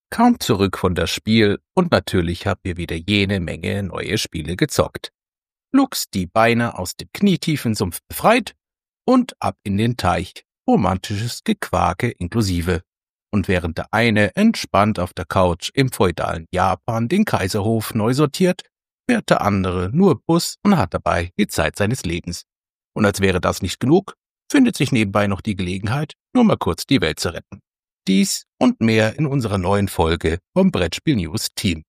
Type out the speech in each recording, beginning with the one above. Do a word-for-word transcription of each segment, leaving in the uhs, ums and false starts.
kaum zurück von das Spiel und natürlich haben wir wieder jene Menge neue Spiele gezockt. Lux die Beine aus dem knietiefen Sumpf befreit und ab in den Teich, romantisches Gequake inklusive. Und während der eine entspannt auf der Couch im feudalen Japan den Kaiserhof neu sortiert, fährt der andere nur Bus und hat dabei die Zeit seines Lebens. Und als wäre das nicht genug, findet sich nebenbei noch die Gelegenheit, nur mal kurz die Welt zu retten. Dies und mehr in unserer neuen Folge vom Brettspiel News Team.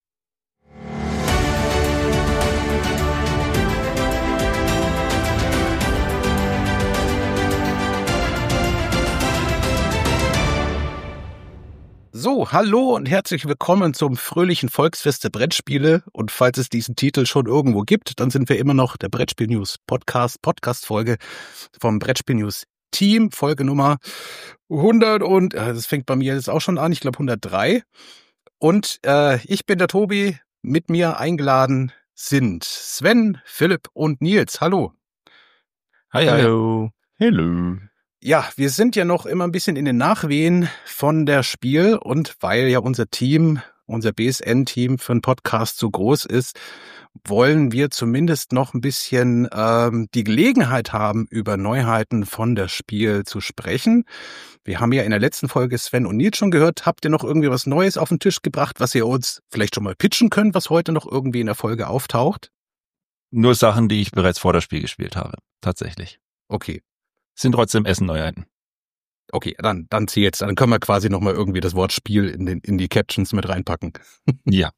So, hallo und herzlich willkommen zum fröhlichen Volksfest der Brettspiele. Und falls es diesen Titel schon irgendwo gibt, dann sind wir immer noch der Brettspiel News Podcast, Podcast-Folge vom Brettspiel News Team, Folge Nummer hundert und, äh, das fängt bei mir jetzt auch schon an, ich glaube hundertdrei. Und äh, ich bin der Tobi, mit mir eingeladen sind Sven, Philipp und Nils. Hallo. Hi, hi. Hallo. Hello. Ja, wir sind ja noch immer ein bisschen in den Nachwehen von der Spiel und weil ja unser Team, unser B S N-Team für einen Podcast so groß ist, wollen wir zumindest noch ein bisschen ähm, die Gelegenheit haben, über Neuheiten von der Spiel zu sprechen. Wir haben ja in der letzten Folge Sven und Nils schon gehört. Habt ihr noch irgendwie was Neues auf den Tisch gebracht, was ihr uns vielleicht schon mal pitchen könnt, was heute noch irgendwie in der Folge auftaucht? Nur Sachen, die ich bereits vor das Spiel gespielt habe, tatsächlich. Okay. Sind trotzdem Essen-Neuheiten. Okay, dann dann zieh jetzt, dann können wir quasi nochmal irgendwie das Wort Spiel in den in die Captions mit reinpacken. Ja.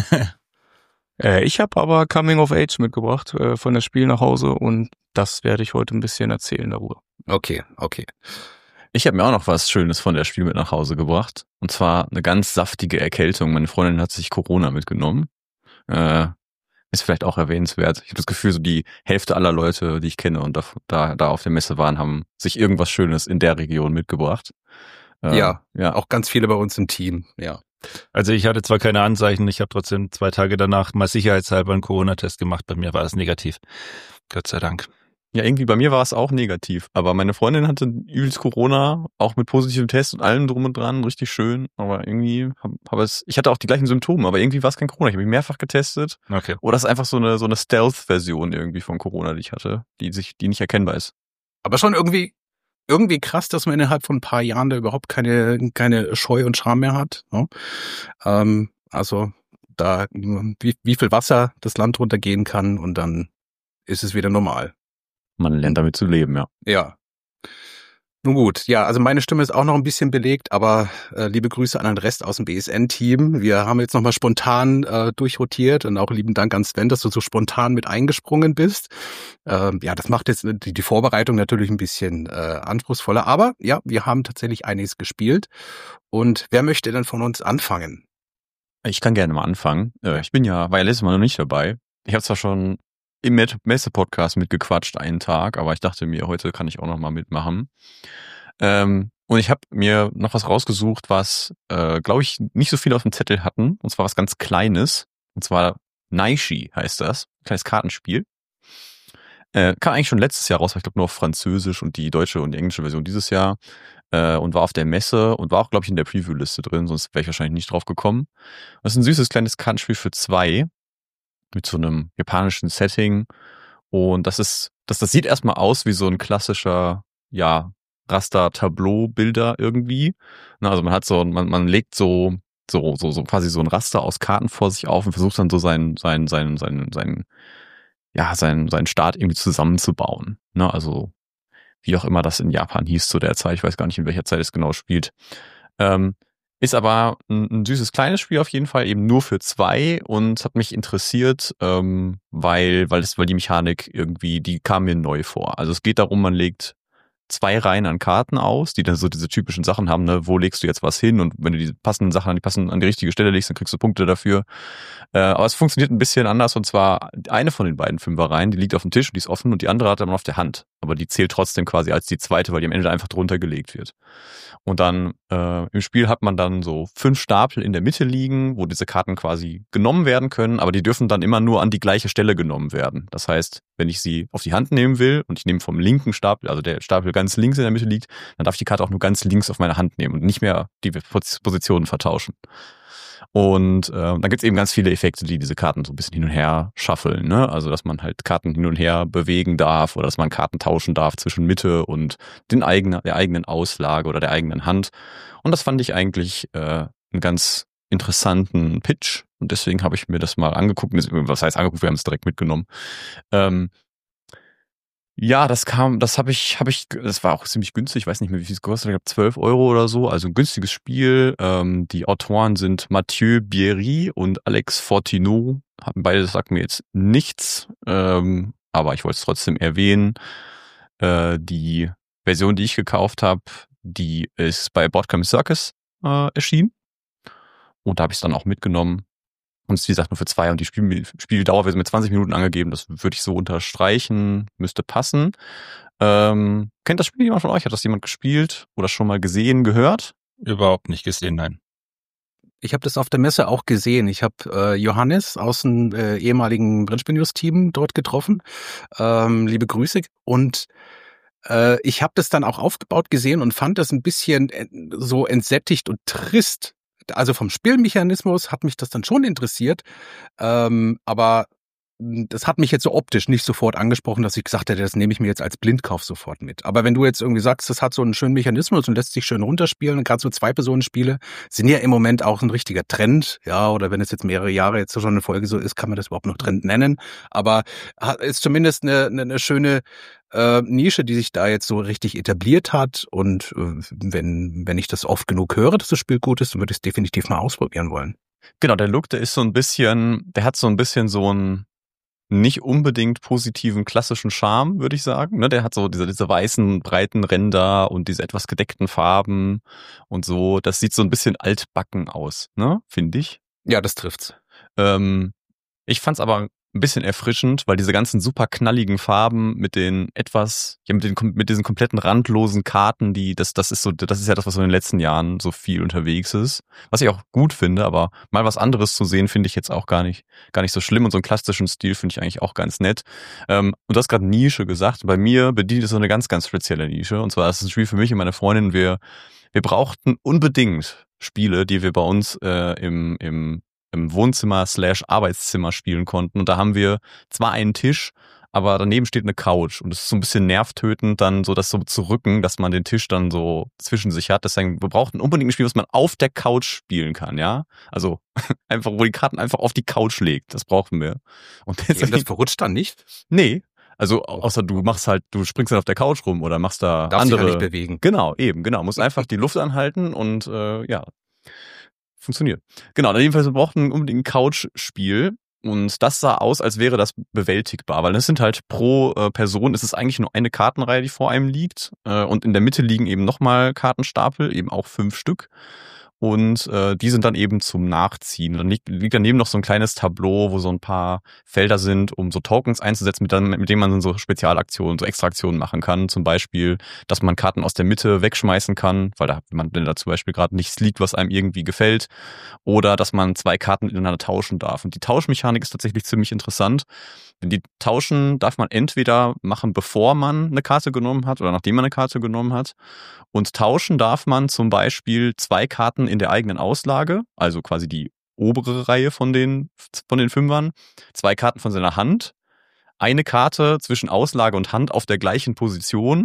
äh, ich habe aber Coming of Age mitgebracht äh, von das Spiel nach Hause und das werde ich heute ein bisschen erzählen darüber. Okay, okay. Ich habe mir auch noch was Schönes von der Spiel mit nach Hause gebracht. Und zwar eine ganz saftige Erkältung. Meine Freundin hat sich Corona mitgenommen. Äh, Ist vielleicht auch erwähnenswert. Ich habe das Gefühl, so die Hälfte aller Leute, die ich kenne und da, da, da auf der Messe waren, haben sich irgendwas Schönes in der Region mitgebracht. Äh, ja, ja, auch ganz viele bei uns im Team, ja. Also ich hatte zwar keine Anzeichen, ich habe trotzdem zwei Tage danach mal sicherheitshalber einen Corona-Test gemacht. Bei mir war es negativ. Gott sei Dank. Ja, irgendwie bei mir war es auch negativ, aber meine Freundin hatte übelst Corona, auch mit positivem Test und allem drum und dran, richtig schön, aber irgendwie hab, hab es, ich hatte auch die gleichen Symptome, aber irgendwie war es kein Corona, ich habe mich mehrfach getestet. Okay. Oder das ist einfach so eine so eine Stealth-Version irgendwie von Corona, die ich hatte, die sich, die nicht erkennbar ist. Aber schon irgendwie irgendwie krass, dass man innerhalb von ein paar Jahren da überhaupt keine keine Scheu und Scham mehr hat, ne? Ähm, also da wie, wie viel Wasser das Land runtergehen kann und dann ist es wieder normal. Man lernt damit zu leben, ja. Ja. Nun gut, ja, also meine Stimme ist auch noch ein bisschen belegt, aber äh, liebe Grüße an den Rest aus dem B S N-Team. Wir haben jetzt nochmal spontan äh, durchrotiert und auch lieben Dank an Sven, dass du so spontan mit eingesprungen bist. Ähm, ja, das macht jetzt die, die Vorbereitung natürlich ein bisschen äh, anspruchsvoller, aber ja, wir haben tatsächlich einiges gespielt. Und wer möchte denn von uns anfangen? Ich kann gerne mal anfangen. Äh, ich bin ja, war ja letztes Mal noch nicht dabei. Ich habe zwar schon im Messe-Podcast mitgequatscht einen Tag, aber ich dachte mir, heute kann ich auch noch mal mitmachen. Ähm, und ich habe mir noch was rausgesucht, was, äh, glaube ich, nicht so viele auf dem Zettel hatten. Und zwar was ganz Kleines. Und zwar Naishi heißt das. Ein kleines Kartenspiel. Äh, kam eigentlich schon letztes Jahr raus, aber ich glaube nur auf Französisch und die deutsche und die englische Version dieses Jahr. Äh, und war auf der Messe und war auch, glaube ich, in der Preview-Liste drin, sonst wäre ich wahrscheinlich nicht drauf gekommen. Das ist ein süßes kleines Kartenspiel für zwei. Mit so einem japanischen Setting. Und das ist, das, das sieht erstmal aus wie so ein klassischer, ja, Raster-Tableau-Bilder irgendwie. Na, also man hat so, man, man legt so, so, so, so quasi so ein Raster aus Karten vor sich auf und versucht dann so seinen, seinen, seinen, seinen, seinen, ja, seinen, seinen Start irgendwie zusammenzubauen. Ne, also, wie auch immer das in Japan hieß zu der Zeit. Ich weiß gar nicht, in welcher Zeit es genau spielt. Ähm, Ist aber ein, ein süßes kleines Spiel auf jeden Fall, eben nur für zwei und hat mich interessiert, ähm, weil, weil es, weil die Mechanik irgendwie, die kam mir neu vor. Also es geht darum, man legt zwei Reihen an Karten aus, die dann so diese typischen Sachen haben, ne, wo legst du jetzt was hin und wenn du die passenden Sachen an die passenden, an die richtige Stelle legst, dann kriegst du Punkte dafür. Äh, aber es funktioniert ein bisschen anders und zwar eine von den beiden Fünferreihen, die liegt auf dem Tisch und die ist offen und die andere hat man auf der Hand. Aber die zählt trotzdem quasi als die zweite, weil die am Ende einfach drunter gelegt wird. Und dann äh, im Spiel hat man dann so fünf Stapel in der Mitte liegen, wo diese Karten quasi genommen werden können, aber die dürfen dann immer nur an die gleiche Stelle genommen werden. Das heißt, wenn ich sie auf die Hand nehmen will und ich nehme vom linken Stapel, also der Stapel ganz links in der Mitte liegt, dann darf ich die Karte auch nur ganz links auf meine Hand nehmen und nicht mehr die Positionen vertauschen. Und äh, dann gibt's eben ganz viele Effekte, die diese Karten so ein bisschen hin und her schaffeln, ne? Also dass man halt Karten hin und her bewegen darf oder dass man Karten tauschen darf zwischen Mitte und den eigenen, der eigenen Auslage oder der eigenen Hand. Und das fand ich eigentlich äh, einen ganz interessanten Pitch. Und deswegen habe ich mir das mal angeguckt. Was heißt angeguckt? Wir haben es direkt mitgenommen. Ähm, Ja, das kam, das habe ich, habe ich, das war auch ziemlich günstig, ich weiß nicht mehr, wie viel es kostet, ich glaube zwölf Euro oder so, also ein günstiges Spiel. Ähm, die Autoren sind Mathieu Bierry und Alex Fortineau, haben beide, das sagt mir jetzt nichts, ähm, aber ich wollte es trotzdem erwähnen. Äh, die Version, die ich gekauft habe, die ist bei Boardgame Circus äh, erschienen und da habe ich es dann auch mitgenommen. Und es ist, wie gesagt, nur für zwei und die Spiel Spieldauer wird mit zwanzig Minuten angegeben. Das würde ich so unterstreichen, müsste passen. Ähm, kennt das Spiel jemand von euch? Hat das jemand gespielt oder schon mal gesehen, gehört? Überhaupt nicht gesehen, nein. Ich habe das auf der Messe auch gesehen. Ich habe äh, Johannes aus dem äh, ehemaligen Brettspiel-News-Team dort getroffen. Ähm, liebe Grüße. Und äh, ich habe das dann auch aufgebaut gesehen und fand das ein bisschen äh, so entsättigt und trist. Also vom Spielmechanismus hat mich das dann schon interessiert, ähm, aber das hat mich jetzt so optisch nicht sofort angesprochen, dass ich gesagt hätte, das nehme ich mir jetzt als Blindkauf sofort mit. Aber wenn du jetzt irgendwie sagst, das hat so einen schönen Mechanismus und lässt sich schön runterspielen, und gerade so Zwei-Personen-Spiele sind ja im Moment auch ein richtiger Trend, ja, oder wenn es jetzt mehrere Jahre jetzt schon eine Folge so ist, kann man das überhaupt noch Trend nennen, aber ist zumindest eine, eine, eine schöne äh, Nische, die sich da jetzt so richtig etabliert hat und äh, wenn, wenn ich das oft genug höre, dass das Spiel gut ist, dann würde ich es definitiv mal ausprobieren wollen. Genau, der Look, der ist so ein bisschen, der hat so ein bisschen so ein nicht unbedingt positiven klassischen Charme, würde ich sagen. Ne, der hat so diese, diese weißen, breiten Ränder und diese etwas gedeckten Farben und so. Das sieht so ein bisschen altbacken aus, ne, finde ich. Ja, das trifft's. Ähm, ich fand's aber ein bisschen erfrischend, weil diese ganzen super knalligen Farben mit den etwas, ja, mit den, mit diesen kompletten randlosen Karten, die, das, das ist so, das ist ja das, was so in den letzten Jahren so viel unterwegs ist. Was ich auch gut finde, aber mal was anderes zu sehen, finde ich jetzt auch gar nicht, gar nicht so schlimm und so einen klassischen Stil finde ich eigentlich auch ganz nett. Ähm, und du hast gerade Nische gesagt. Bei mir bedient es so eine ganz, ganz spezielle Nische. Und zwar ist das ein Spiel für mich und meine Freundin. Wir, wir brauchten unbedingt Spiele, die wir bei uns äh, im, im im Wohnzimmer slash Arbeitszimmer spielen konnten. Und da haben wir zwar einen Tisch, aber daneben steht eine Couch. Und es ist so ein bisschen nervtötend, dann so das so zu rücken, dass man den Tisch dann so zwischen sich hat. Deswegen, wir brauchten unbedingt ein Spiel, was man auf der Couch spielen kann, ja? Also einfach, wo die Karten einfach auf die Couch legt. Das brauchen wir. Und deswegen, das verrutscht dann nicht? Nee. Also außer du machst halt, du springst dann auf der Couch rum oder machst da Darfst andere. Dich ja nicht bewegen. Genau, eben, genau. Musst einfach die Luft anhalten und äh, ja. Funktioniert. Genau, jedenfalls wir brauchten unbedingt ein Couch-Spiel und das sah aus, als wäre das bewältigbar, weil das sind halt pro äh, Person, es ist eigentlich nur eine Kartenreihe, die vor einem liegt äh, und in der Mitte liegen eben nochmal Kartenstapel, eben auch fünf Stück und äh, die sind dann eben zum Nachziehen. Dann liegt, liegt daneben noch so ein kleines Tableau, wo so ein paar Felder sind, um so Tokens einzusetzen, mit, dann, mit denen man dann so Spezialaktionen, so Extraktionen machen kann. Zum Beispiel, dass man Karten aus der Mitte wegschmeißen kann, weil da man wenn da zum Beispiel gerade nichts liegt, was einem irgendwie gefällt. Oder dass man zwei Karten miteinander tauschen darf. Und die Tauschmechanik ist tatsächlich ziemlich interessant. Denn die tauschen darf man entweder machen, bevor man eine Karte genommen hat oder nachdem man eine Karte genommen hat. Und tauschen darf man zum Beispiel zwei Karten in der eigenen Auslage, also quasi die obere Reihe von den, von den Fünfern, zwei Karten von seiner Hand, eine Karte zwischen Auslage und Hand auf der gleichen Position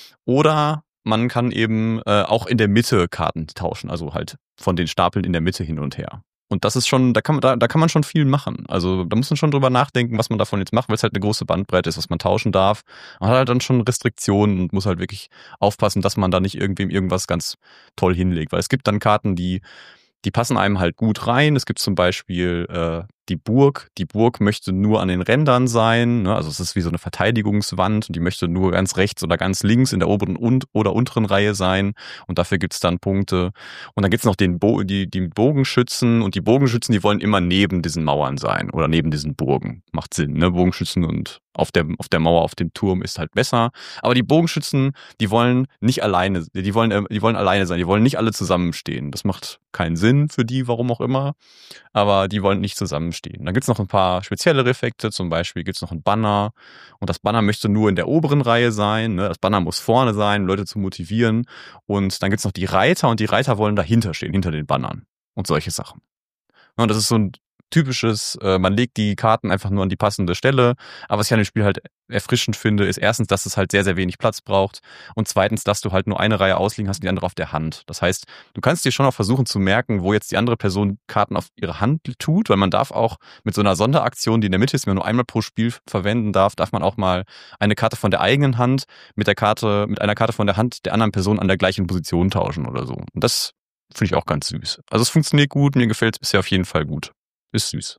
oder man kann eben äh, auch in der Mitte Karten tauschen, also halt von den Stapeln in der Mitte hin und her. Und das ist schon, da kann man, da, da kann man schon viel machen. Also da muss man schon drüber nachdenken, was man davon jetzt macht, weil es halt eine große Bandbreite ist, was man tauschen darf. Man hat halt dann schon Restriktionen und muss halt wirklich aufpassen, dass man da nicht irgendwem irgendwas ganz toll hinlegt. Weil es gibt dann Karten, die, die passen einem halt gut rein. Es gibt zum Beispiel äh, die Burg. Die Burg möchte nur an den Rändern sein. Ne? Also es ist wie so eine Verteidigungswand und die möchte nur ganz rechts oder ganz links in der oberen und oder unteren Reihe sein. Und dafür gibt's dann Punkte. Und dann gibt's noch den Bo- die, die Bogenschützen. Und die Bogenschützen, die wollen immer neben diesen Mauern sein oder neben diesen Burgen. Macht Sinn, ne? Bogenschützen und auf der, auf der Mauer, auf dem Turm ist halt besser. Aber die Bogenschützen, die wollen nicht alleine, die wollen, die wollen alleine sein. Die wollen nicht alle zusammenstehen. Das macht keinen Sinn für die, warum auch immer. Aber die wollen nicht zusammenstehen. Dann gibt's noch ein paar speziellere Effekte, zum Beispiel gibt's noch ein Banner und das Banner möchte nur in der oberen Reihe sein, ne? Das Banner muss vorne sein, Leute zu motivieren und dann gibt's noch die Reiter und die Reiter wollen dahinter stehen, hinter den Bannern und solche Sachen. Und das ist so ein typisches, äh, man legt die Karten einfach nur an die passende Stelle. Aber was ich an dem Spiel halt erfrischend finde, ist erstens, dass es halt sehr, sehr wenig Platz braucht und zweitens, dass du halt nur eine Reihe ausliegen hast und die andere auf der Hand. Das heißt, du kannst dir schon auch versuchen zu merken, wo jetzt die andere Person Karten auf ihre Hand tut, weil man darf auch mit so einer Sonderaktion, die in der Mitte ist, man nur einmal pro Spiel verwenden darf, darf man auch mal eine Karte von der eigenen Hand mit der Karte, mit einer Karte von der Hand der anderen Person an der gleichen Position tauschen oder so. Und das finde ich auch ganz süß. Also es funktioniert gut, mir gefällt es bisher auf jeden Fall gut. Ist süß.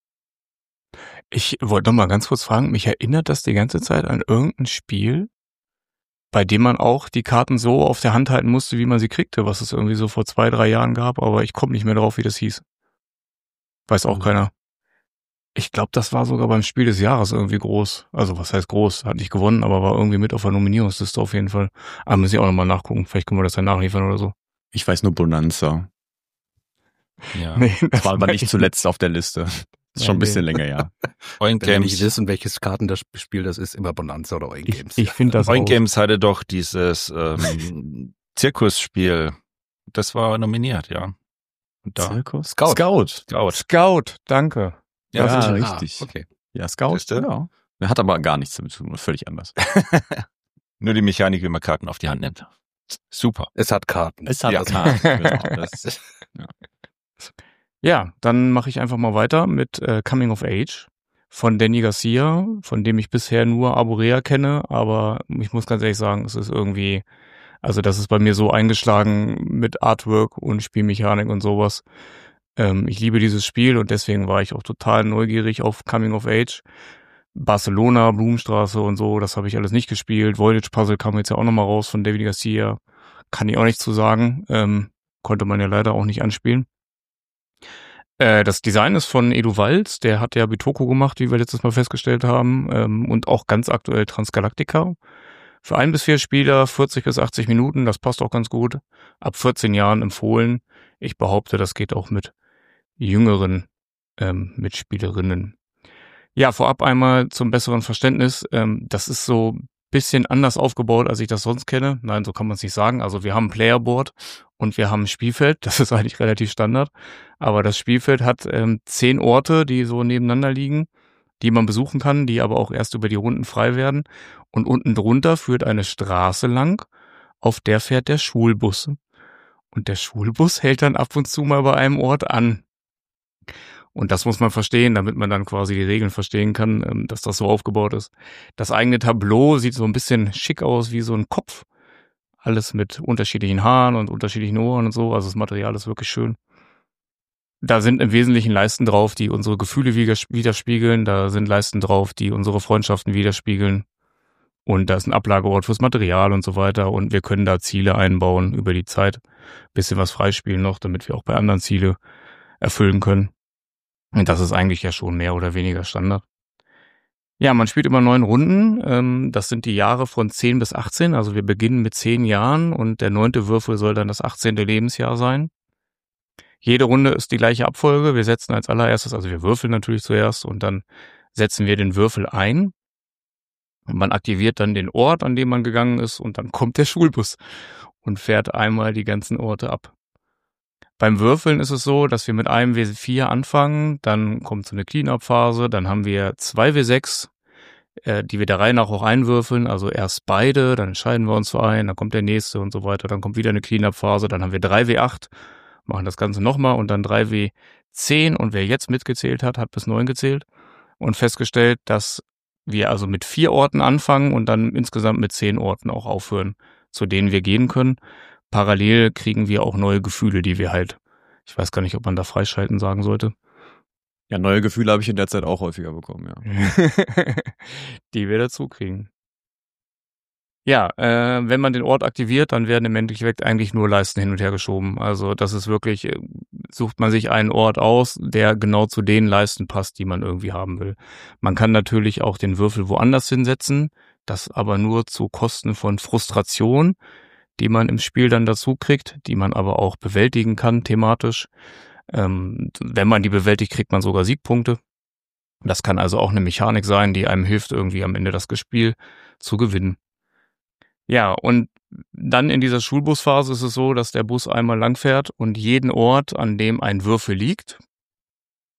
Ich wollte noch mal ganz kurz fragen, mich erinnert das die ganze Zeit an irgendein Spiel, bei dem man auch die Karten so auf der Hand halten musste, wie man sie kriegte, was es irgendwie so vor zwei, drei Jahren gab, aber ich komme nicht mehr drauf, wie das hieß. Weiß auch mhm. keiner. Ich glaube, das war sogar beim Spiel des Jahres irgendwie groß. Also was heißt groß? Hat nicht gewonnen, aber war irgendwie mit auf der Nominierungsliste auf jeden Fall. Aber müssen wir auch nochmal nachgucken. Vielleicht können wir das dann nachliefern oder so. Ich weiß nur Bonanza. Ja. Nee, das war aber nicht zuletzt auf der Liste. Das ist schon ein bisschen nee. länger, ja. Oink Games. Wenn wir nicht wissen, welches Kartenspiel das ist, immer Bonanza oder Oink Games. Ich, ich finde das Oink Games hatte doch dieses ähm, Zirkusspiel. Das war nominiert, ja. Und da. Zirkus? Scout. Scout. Scout. Scout, danke. Ja, ja richtig. Ah, okay. Ja, Scout, genau. Der hat aber gar nichts damit zu tun, völlig anders. Nur die Mechanik, wie man Karten auf die Hand nimmt. Super. Es hat Karten. Es hat ja. Karten. Genau. Das, ja. Ja, dann mache ich einfach mal weiter mit äh, Coming of Age von Danny Garcia, von dem ich bisher nur Arborea kenne, aber ich muss ganz ehrlich sagen, es ist irgendwie, also das ist bei mir so eingeschlagen mit Artwork und Spielmechanik und sowas. Ähm, ich liebe dieses Spiel und deswegen war ich auch total neugierig auf Coming of Age. Barcelona, Blumenstraße und so, das habe ich alles nicht gespielt. Voyage Puzzle kam jetzt ja auch nochmal raus von David Garcia. Kann ich auch nichts zu sagen. Ähm, konnte man ja leider auch nicht anspielen. Das Design ist von Edu Walz, der hat ja Bitoku gemacht, wie wir letztes Mal festgestellt haben, ähm, und auch ganz aktuell Transgalactica. Für ein bis vier Spieler, vierzig bis achtzig Minuten, das passt auch ganz gut. Ab vierzehn Jahren empfohlen. Ich behaupte, das geht auch mit jüngeren ähm, Mitspielerinnen. Ja, vorab einmal zum besseren Verständnis. Ähm, das ist so ein bisschen anders aufgebaut, als ich das sonst kenne. Nein, so kann man es nicht sagen. Also wir haben ein Playerboard und wir haben ein Spielfeld. Das ist eigentlich relativ Standard. Aber das Spielfeld hat ähm, zehn Orte, die so nebeneinander liegen, die man besuchen kann, die aber auch erst über die Runden frei werden. Und unten drunter führt eine Straße lang, auf der fährt der Schulbus. Und der Schulbus hält dann ab und zu mal bei einem Ort an. Und das muss man verstehen, damit man dann quasi die Regeln verstehen kann, dass das so aufgebaut ist. Das eigene Tableau sieht so ein bisschen schick aus, wie so ein Kopf. Alles mit unterschiedlichen Haaren und unterschiedlichen Ohren und so. Also das Material ist wirklich schön. Da sind im Wesentlichen Leisten drauf, die unsere Gefühle widerspiegeln. Da sind Leisten drauf, die unsere Freundschaften widerspiegeln. Und da ist ein Ablageort fürs Material und so weiter. Und wir können da Ziele einbauen über die Zeit. Bisschen was freispielen noch, damit wir auch bei anderen Ziele erfüllen können. Und das ist eigentlich ja schon mehr oder weniger Standard. Ja, man spielt immer neun Runden. Das sind die Jahre von zehn bis achtzehn. Also wir beginnen mit zehn Jahren und der neunte Würfel soll dann das achtzehnte Lebensjahr sein. Jede Runde ist die gleiche Abfolge. Wir setzen als allererstes, also wir würfeln natürlich zuerst und dann setzen wir den Würfel ein. Und man aktiviert dann den Ort, an dem man gegangen ist und dann kommt der Schulbus und fährt einmal die ganzen Orte ab. Beim Würfeln ist es so, dass wir mit einem W vier anfangen, dann kommt so eine Clean-Up-Phase, dann haben wir zwei W sechs, äh, die wir der Reihe nach auch einwürfeln, also erst beide, dann entscheiden wir uns für einen, dann kommt der nächste und so weiter, dann kommt wieder eine Clean-Up-Phase, dann haben wir drei W acht, machen das Ganze nochmal und dann drei W zehn und wer jetzt mitgezählt hat, hat bis neun gezählt und festgestellt, dass wir also mit vier Orten anfangen und dann insgesamt mit zehn Orten auch aufhören, zu denen wir gehen können. Parallel kriegen wir auch neue Gefühle, die wir halt, ich weiß gar nicht, ob man da freischalten sagen sollte. Ja, neue Gefühle habe ich in der Zeit auch häufiger bekommen, ja. Die wir dazu kriegen. Ja, äh, wenn man den Ort aktiviert, dann werden im Endeffekt eigentlich nur Leisten hin und her geschoben. Also das ist wirklich, sucht man sich einen Ort aus, der genau zu den Leisten passt, die man irgendwie haben will. Man kann natürlich auch den Würfel woanders hinsetzen, das aber nur zu Kosten von Frustration, die man im Spiel dann dazu kriegt, die man aber auch bewältigen kann thematisch. Ähm, wenn man die bewältigt, kriegt man sogar Siegpunkte. Das kann also auch eine Mechanik sein, die einem hilft, irgendwie am Ende das Spiel zu gewinnen. Ja, und dann in dieser Schulbusphase ist es so, dass der Bus einmal lang fährt und jeden Ort, an dem ein Würfel liegt,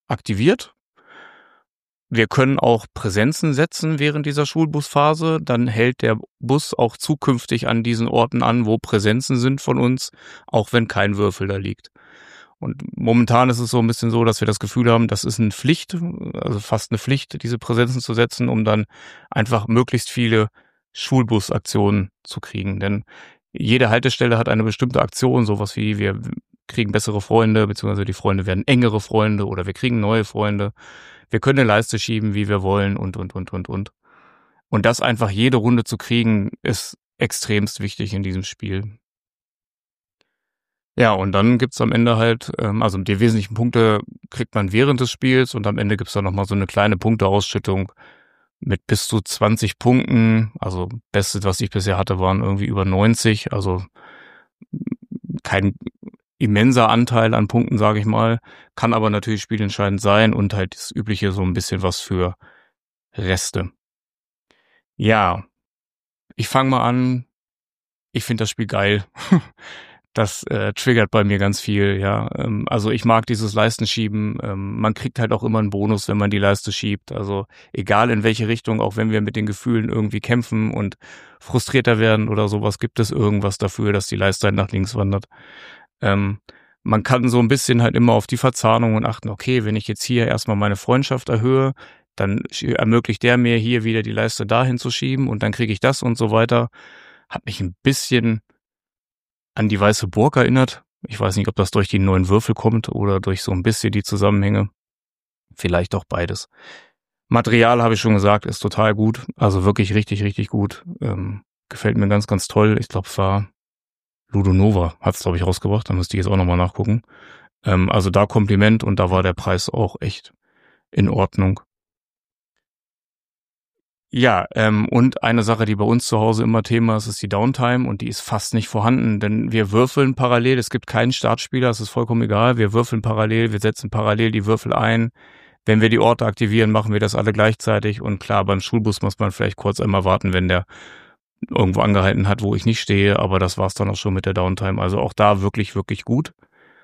aktiviert. Wir können auch Präsenzen setzen während dieser Schulbusphase. Dann hält der Bus auch zukünftig an diesen Orten an, wo Präsenzen sind von uns, auch wenn kein Würfel da liegt. Und momentan ist es so ein bisschen so, dass wir das Gefühl haben, das ist eine Pflicht, also fast eine Pflicht, diese Präsenzen zu setzen, um dann einfach möglichst viele Schulbusaktionen zu kriegen. Denn jede Haltestelle hat eine bestimmte Aktion, sowas wie wir kriegen bessere Freunde, beziehungsweise die Freunde werden engere Freunde oder wir kriegen neue Freunde. Wir können eine Leiste schieben, wie wir wollen und, und, und, und, und. Und das einfach jede Runde zu kriegen, ist extremst wichtig in diesem Spiel. Ja, und dann gibt's am Ende halt, ähm, also die wesentlichen Punkte kriegt man während des Spiels und am Ende gibt's dann nochmal so eine kleine Punkteausschüttung mit bis zu zwanzig Punkten. Also Beste, was ich bisher hatte, waren irgendwie über neunzig, also kein immenser Anteil an Punkten, sage ich mal, kann aber natürlich spielentscheidend sein und halt das Übliche so ein bisschen was für Reste. Ja, ich fange mal an. Ich finde das Spiel geil. Das äh, triggert bei mir ganz viel, ja. Ähm, also ich mag dieses Leistenschieben. Ähm, man kriegt halt auch immer einen Bonus, wenn man die Leiste schiebt. Also egal in welche Richtung, auch wenn wir mit den Gefühlen irgendwie kämpfen und frustrierter werden oder sowas, gibt es irgendwas dafür, dass die Leiste halt nach links wandert. Ähm, man kann so ein bisschen halt immer auf die Verzahnungen achten. Okay, wenn ich jetzt hier erstmal meine Freundschaft erhöhe, dann ermöglicht der mir hier wieder die Leiste dahin zu schieben und dann kriege ich das und so weiter. Hat mich ein bisschen an die Weiße Burg erinnert. Ich weiß nicht, ob das durch die neuen Würfel kommt oder durch so ein bisschen die Zusammenhänge. Vielleicht auch beides. Material, habe ich schon gesagt, ist total gut. Also wirklich richtig, richtig gut. Ähm, gefällt mir ganz, ganz toll. Ich glaube, es war Ludonova, hat es, glaube ich, rausgebracht. Da müsste ich jetzt auch nochmal nachgucken. Ähm, also da Kompliment und da war der Preis auch echt in Ordnung. Ja, ähm, und eine Sache, die bei uns zu Hause immer Thema ist, ist die Downtime und die ist fast nicht vorhanden, denn wir würfeln parallel, es gibt keinen Startspieler, es ist vollkommen egal, wir würfeln parallel, wir setzen parallel die Würfel ein. Wenn wir die Orte aktivieren, machen wir das alle gleichzeitig und klar, beim Schulbus muss man vielleicht kurz einmal warten, wenn der irgendwo angehalten hat, wo ich nicht stehe, aber das war's dann auch schon mit der Downtime, also auch da wirklich, wirklich gut.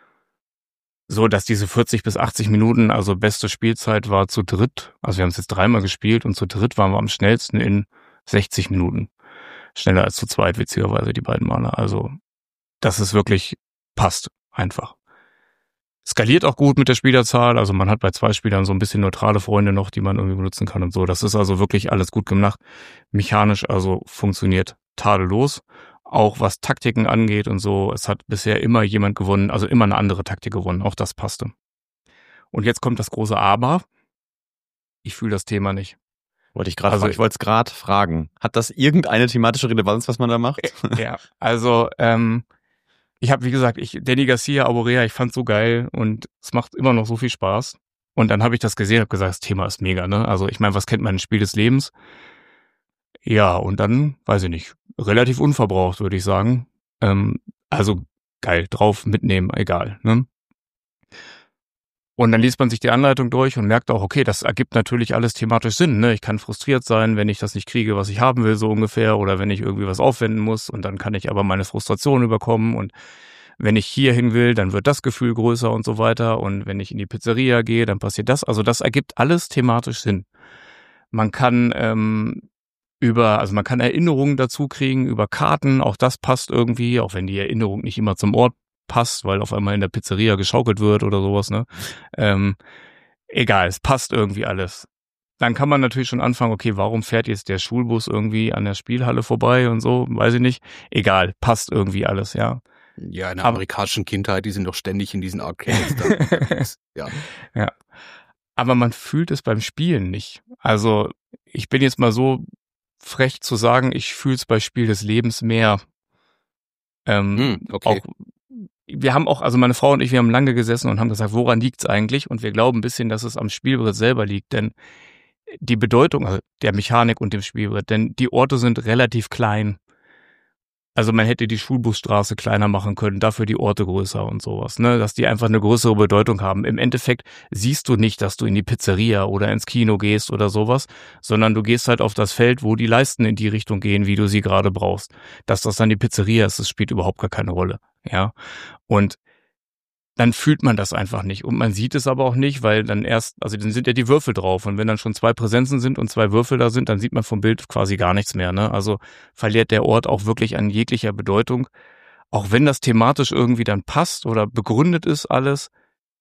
So, dass diese vierzig bis achtzig Minuten, also beste Spielzeit war zu dritt. Also wir haben es jetzt dreimal gespielt und zu dritt waren wir am schnellsten in sechzig Minuten. Schneller als zu zweit, witzigerweise, die beiden Male. Also das ist wirklich, passt einfach. Skaliert auch gut mit der Spielerzahl. Also man hat bei zwei Spielern so ein bisschen neutrale Freunde noch, die man irgendwie benutzen kann und so. Das ist also wirklich alles gut gemacht. Mechanisch also funktioniert tadellos. Auch was Taktiken angeht und so, es hat bisher immer jemand gewonnen, also immer eine andere Taktik gewonnen, auch das passte. Und jetzt kommt das große Aber. Ich fühle das Thema nicht. Wollte ich gerade Also, fragen, ich wollte es gerade fragen. Hat das irgendeine thematische Relevanz, was man da macht? Ja, also ähm, ich habe, wie gesagt, ich Danny Garcia, Arborea, ich fand's so geil und es macht immer noch so viel Spaß. Und dann habe ich das gesehen, habe gesagt, das Thema ist mega, ne? Also ich meine, was kennt man, ein Spiel des Lebens? Ja, und dann, weiß ich nicht, relativ unverbraucht, würde ich sagen. Ähm, also geil, drauf, mitnehmen, egal, ne? Und dann liest man sich die Anleitung durch und merkt auch, okay, das ergibt natürlich alles thematisch Sinn, ne? Ich kann frustriert sein, wenn ich das nicht kriege, was ich haben will, so ungefähr, oder wenn ich irgendwie was aufwenden muss und dann kann ich aber meine Frustration überkommen und wenn ich hier hin will, dann wird das Gefühl größer und so weiter und wenn ich in die Pizzeria gehe, dann passiert das. Also das ergibt alles thematisch Sinn. Man kann ähm, über, also man kann Erinnerungen dazu kriegen, über Karten, auch das passt irgendwie, auch wenn die Erinnerung nicht immer zum Ort passt, weil auf einmal in der Pizzeria geschaukelt wird oder sowas, ne? Ähm, egal, es passt irgendwie alles. Dann kann man natürlich schon anfangen, okay, warum fährt jetzt der Schulbus irgendwie an der Spielhalle vorbei und so, weiß ich nicht. Egal, passt irgendwie alles, ja. Ja, in der Aber- amerikanischen Kindheit, die sind doch ständig in diesen Arcades. Da. Ja. Ja. Aber man fühlt es beim Spielen nicht. Also, ich bin jetzt mal so frech zu sagen, ich fühle es bei Spiel des Lebens mehr. Ähm, Hm, okay. auch, wir haben auch, also meine Frau und ich, wir haben lange gesessen und haben gesagt, woran liegt's eigentlich? Und wir glauben ein bisschen, dass es am Spielbrett selber liegt, denn die Bedeutung also der Mechanik und dem Spielbrett, denn die Orte sind relativ klein. Also man hätte die Schulbusstraße kleiner machen können, dafür die Orte größer und sowas, ne, dass die einfach eine größere Bedeutung haben. Im Endeffekt siehst du nicht, dass du in die Pizzeria oder ins Kino gehst oder sowas, sondern du gehst halt auf das Feld, wo die Leisten in die Richtung gehen, wie du sie gerade brauchst. Dass das dann die Pizzeria ist, das spielt überhaupt gar keine Rolle, ja. Und dann fühlt man das einfach nicht. Und man sieht es aber auch nicht, weil dann erst, also dann sind ja die Würfel drauf. Und wenn dann schon zwei Präsenzen sind und zwei Würfel da sind, dann sieht man vom Bild quasi gar nichts mehr, ne? Also verliert der Ort auch wirklich an jeglicher Bedeutung. Auch wenn das thematisch irgendwie dann passt oder begründet ist alles,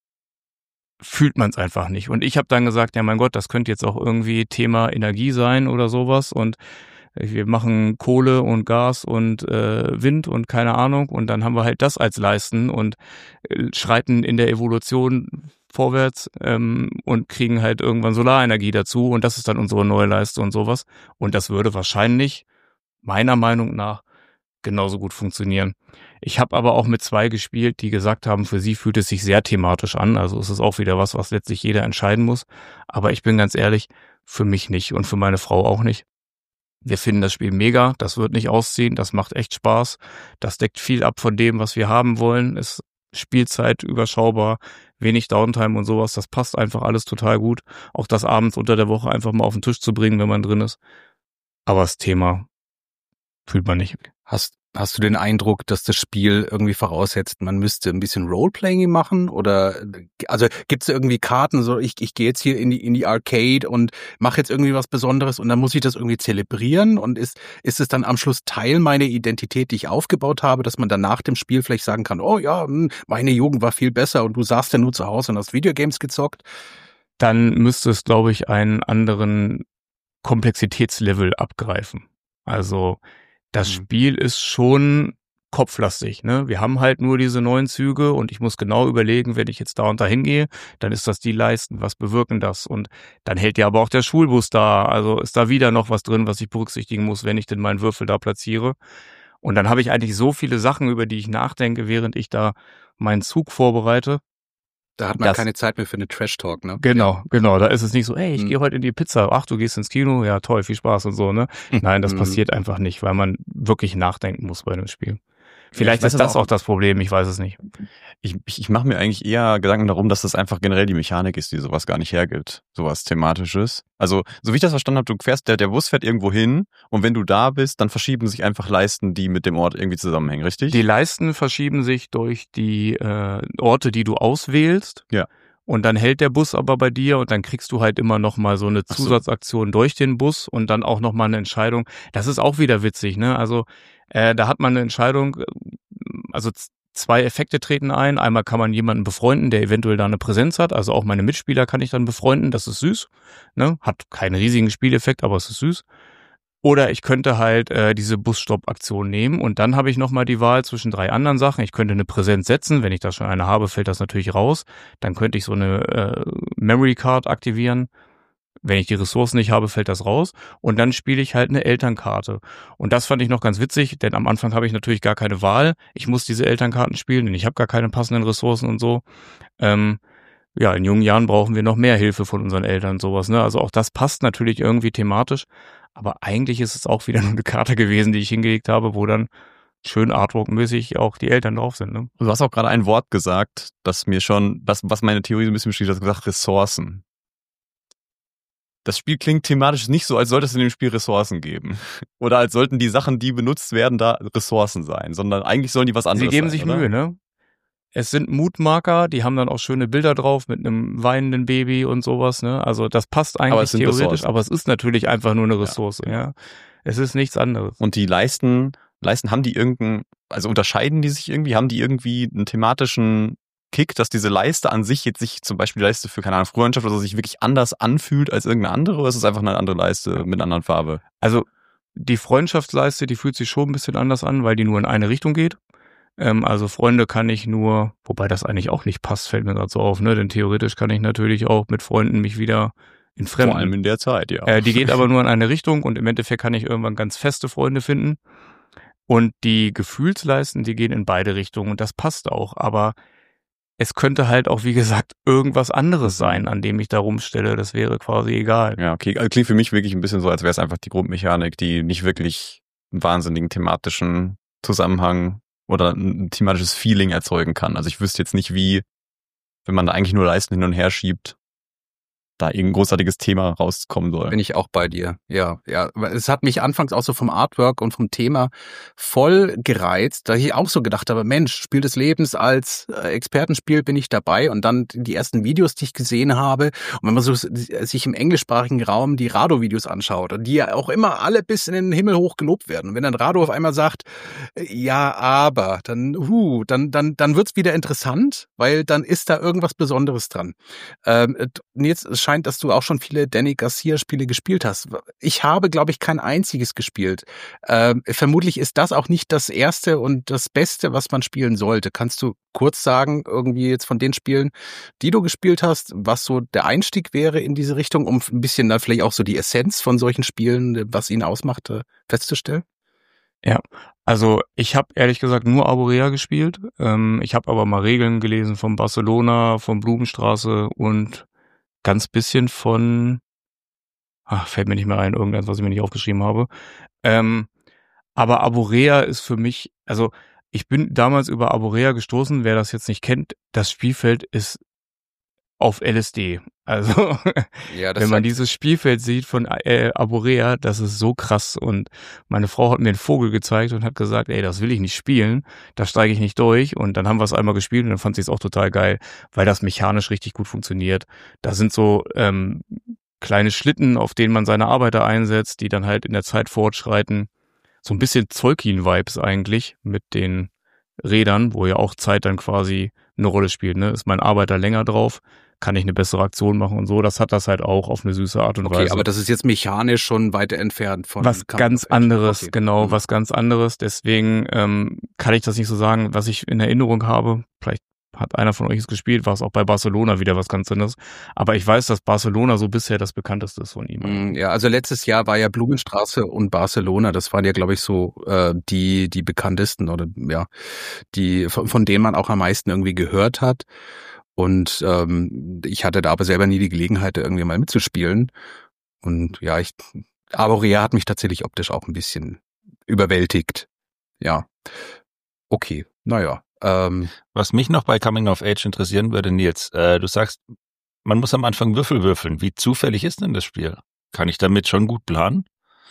fühlt man es einfach nicht. Und ich habe dann gesagt, ja mein Gott, das könnte jetzt auch irgendwie Thema Energie sein oder sowas. Und wir machen Kohle und Gas und äh, Wind und keine Ahnung und dann haben wir halt das als Leisten und äh, schreiten in der Evolution vorwärts ähm, und kriegen halt irgendwann Solarenergie dazu und das ist dann unsere neue Leiste und sowas. Und das würde wahrscheinlich meiner Meinung nach genauso gut funktionieren. Ich habe aber auch mit zwei gespielt, die gesagt haben, für sie fühlt es sich sehr thematisch an. Also es ist auch wieder was, was letztlich jeder entscheiden muss. Aber ich bin ganz ehrlich, für mich nicht und für meine Frau auch nicht. Wir finden das Spiel mega, das wird nicht ausziehen, das macht echt Spaß, das deckt viel ab von dem, was wir haben wollen, ist Spielzeit überschaubar, wenig Downtime und sowas, das passt einfach alles total gut, auch das abends unter der Woche einfach mal auf den Tisch zu bringen, wenn man drin ist, aber das Thema fühlt man nicht. Hast Hast du den Eindruck, dass das Spiel irgendwie voraussetzt, man müsste ein bisschen Roleplaying machen? Oder also gibt es irgendwie Karten, so ich ich gehe jetzt hier in die in die Arcade und mache jetzt irgendwie was Besonderes und dann muss ich das irgendwie zelebrieren und ist ist es dann am Schluss Teil meiner Identität, die ich aufgebaut habe, dass man dann nach dem Spiel vielleicht sagen kann, oh ja, meine Jugend war viel besser und du saßt ja nur zu Hause und hast Videogames gezockt? Dann müsste es, glaube ich, einen anderen Komplexitätslevel abgreifen. Also das Spiel ist schon kopflastig, ne? Wir haben halt nur diese neun Züge und ich muss genau überlegen, wenn ich jetzt da und da hingehe, dann ist das die Leisten, was bewirken das? Und dann hält ja aber auch der Schulbus da, also ist da wieder noch was drin, was ich berücksichtigen muss, wenn ich denn meinen Würfel da platziere. Und dann habe ich eigentlich so viele Sachen, über die ich nachdenke, während ich da meinen Zug vorbereite. Da hat man das, keine Zeit mehr für eine Trash-Talk, ne? Genau, ja. genau. Da ist es nicht so, ey, ich hm. gehe heute in die Pizza. Ach, du gehst ins Kino? Ja, toll, viel Spaß und so, ne? Nein, das hm. passiert einfach nicht, weil man wirklich nachdenken muss bei einem Spiel. Vielleicht ja, ist das auch das Problem, ich weiß es nicht. Ich, ich, ich mache mir eigentlich eher Gedanken darum, dass das einfach generell die Mechanik ist, die sowas gar nicht hergibt, sowas Thematisches. Also, so wie ich das verstanden habe, du fährst, der, der Bus fährt irgendwo hin und wenn du da bist, dann verschieben sich einfach Leisten, die mit dem Ort irgendwie zusammenhängen, richtig? Die Leisten verschieben sich durch die äh, Orte, die du auswählst. Ja. Und dann hält der Bus aber bei dir und dann kriegst du halt immer noch mal so eine Zusatzaktion so. durch den Bus und dann auch noch mal eine Entscheidung. Das ist auch wieder witzig, ne? Also äh, da hat man eine Entscheidung, also zwei Effekte treten ein. Einmal kann man jemanden befreunden, der eventuell da eine Präsenz hat. Also auch meine Mitspieler kann ich dann befreunden. Das ist süß, ne? Hat keinen riesigen Spieleffekt, aber es ist süß. Oder ich könnte halt äh, diese Busstopp-Aktion nehmen und dann habe ich nochmal die Wahl zwischen drei anderen Sachen. Ich könnte eine Präsenz setzen, wenn ich da schon eine habe, fällt das natürlich raus. Dann könnte ich so eine äh, Memory Card aktivieren. Wenn ich die Ressourcen nicht habe, fällt das raus. Und dann spiele ich halt eine Elternkarte. Und das fand ich noch ganz witzig, denn am Anfang habe ich natürlich gar keine Wahl. Ich muss diese Elternkarten spielen, denn ich habe gar keine passenden Ressourcen und so. Ähm, ja, in jungen Jahren brauchen wir noch mehr Hilfe von unseren Eltern, sowas, ne? Also auch das passt natürlich irgendwie thematisch. Aber eigentlich ist es auch wieder nur eine Karte gewesen, die ich hingelegt habe, wo dann schön Artwork-mäßig auch die Eltern drauf sind. Ne? Du hast auch gerade ein Wort gesagt, das mir schon, das, was meine Theorie so ein bisschen bestätigt, du hast gesagt, Ressourcen. Das Spiel klingt thematisch nicht so, als sollte es in dem Spiel Ressourcen geben. Oder als sollten die Sachen, die benutzt werden, da Ressourcen sein. Sondern eigentlich sollen die was anderes sein. Sie geben sein, sich oder? Mühe, ne? Es sind Mutmarker, die haben dann auch schöne Bilder drauf mit einem weinenden Baby und sowas, ne? Also das passt eigentlich aber theoretisch, Ressourcen. Aber es ist natürlich einfach nur eine Ressource, ja. ja. Es ist nichts anderes. Und die Leisten, Leisten haben die irgendeinen, also unterscheiden die sich irgendwie, haben die irgendwie einen thematischen Kick, dass diese Leiste an sich jetzt sich zum Beispiel die Leiste für, keine Ahnung, Freundschaft oder so sich wirklich anders anfühlt als irgendeine andere, oder ist es einfach eine andere Leiste mit einer anderen Farbe? Also die Freundschaftsleiste, die fühlt sich schon ein bisschen anders an, weil die nur in eine Richtung geht. Also Freunde kann ich nur, wobei das eigentlich auch nicht passt, fällt mir gerade so auf, ne? Denn theoretisch kann ich natürlich auch mit Freunden mich wieder entfremden. Vor allem in der Zeit, ja. Äh, die geht aber nur in eine Richtung und im Endeffekt kann ich irgendwann ganz feste Freunde finden. Und die Gefühlsleisten, die gehen in beide Richtungen und das passt auch. Aber es könnte halt auch, wie gesagt, irgendwas anderes sein, an dem ich da rumstelle. Das wäre quasi egal. Ja, okay. Also klingt für mich wirklich ein bisschen so, als wäre es einfach die Grundmechanik, die nicht wirklich einen wahnsinnigen thematischen Zusammenhang oder ein thematisches Feeling erzeugen kann. Also ich wüsste jetzt nicht, wie, wenn man da eigentlich nur Leisten hin und her schiebt, da irgendein großartiges Thema rauskommen soll. Bin ich auch bei dir. Ja, ja. Es hat mich anfangs auch so vom Artwork und vom Thema voll gereizt, da ich auch so gedacht habe, Mensch, Spiel des Lebens als Expertenspiel bin ich dabei, und dann die ersten Videos, die ich gesehen habe, und wenn man so sich im englischsprachigen Raum die Rado-Videos anschaut, und die ja auch immer alle bis in den Himmel hoch gelobt werden, und wenn dann Rado auf einmal sagt, ja, aber, dann, huh, dann, dann, dann wird's wieder interessant, weil dann ist da irgendwas Besonderes dran. Ähm, jetzt scheint, dass du auch schon viele Danny Garcia-Spiele gespielt hast. Ich habe, glaube ich, kein einziges gespielt. Ähm, vermutlich ist das auch nicht das erste und das Beste, was man spielen sollte. Kannst du kurz sagen, irgendwie jetzt von den Spielen, die du gespielt hast, was so der Einstieg wäre in diese Richtung, um ein bisschen da vielleicht auch so die Essenz von solchen Spielen, was ihn ausmacht, festzustellen? Ja, also ich habe ehrlich gesagt nur Arborea gespielt. Ähm, ich habe aber mal Regeln gelesen von Barcelona, von Blumenstraße und ganz bisschen von, ach, fällt mir nicht mehr ein, irgendwas, was ich mir nicht aufgeschrieben habe. Ähm, aber Arborea ist für mich, also ich bin damals über Arborea gestoßen, wer das jetzt nicht kennt, das Spielfeld ist auf L S D. Also ja, das wenn man dieses Spielfeld sieht von äh, Arborea, das ist so krass. Und meine Frau hat mir einen Vogel gezeigt und hat gesagt, ey, das will ich nicht spielen, da steige ich nicht durch. Und dann haben wir es einmal gespielt und dann fand sie es auch total geil, weil das mechanisch richtig gut funktioniert. Da sind so ähm, kleine Schlitten, auf denen man seine Arbeiter einsetzt, die dann halt in der Zeit fortschreiten. So ein bisschen Zolkin-Vibes eigentlich mit den Rädern, wo ja auch Zeit dann quasi eine Rolle spielt. Ne? Ist mein Arbeiter länger drauf, kann ich eine bessere Aktion machen und so. Das hat das halt auch auf eine süße Art und okay, Weise. Okay, aber das ist jetzt mechanisch schon weiter entfernt von... Was ganz anderes, okay. genau, mhm. was ganz anderes. Deswegen ähm, kann ich das nicht so sagen, was ich in Erinnerung habe. Vielleicht hat einer von euch es gespielt, war es auch bei Barcelona wieder was ganz anderes. Aber ich weiß, dass Barcelona so bisher das bekannteste ist von ihm. Ja, also letztes Jahr war ja Blumenstraße und Barcelona, das waren ja, glaube ich, so äh, die die bekanntesten oder ja, die von, von denen man auch am meisten irgendwie gehört hat. Und ähm, ich hatte da aber selber nie die Gelegenheit, irgendwie mal mitzuspielen. Und ja, ich Arborea hat mich tatsächlich optisch auch ein bisschen überwältigt. Ja, okay, naja. Ähm, Was mich noch bei Coming of Age interessieren würde, Nils, äh, du sagst, man muss am Anfang Würfel würfeln. Wie zufällig ist denn das Spiel? Kann ich damit schon gut planen?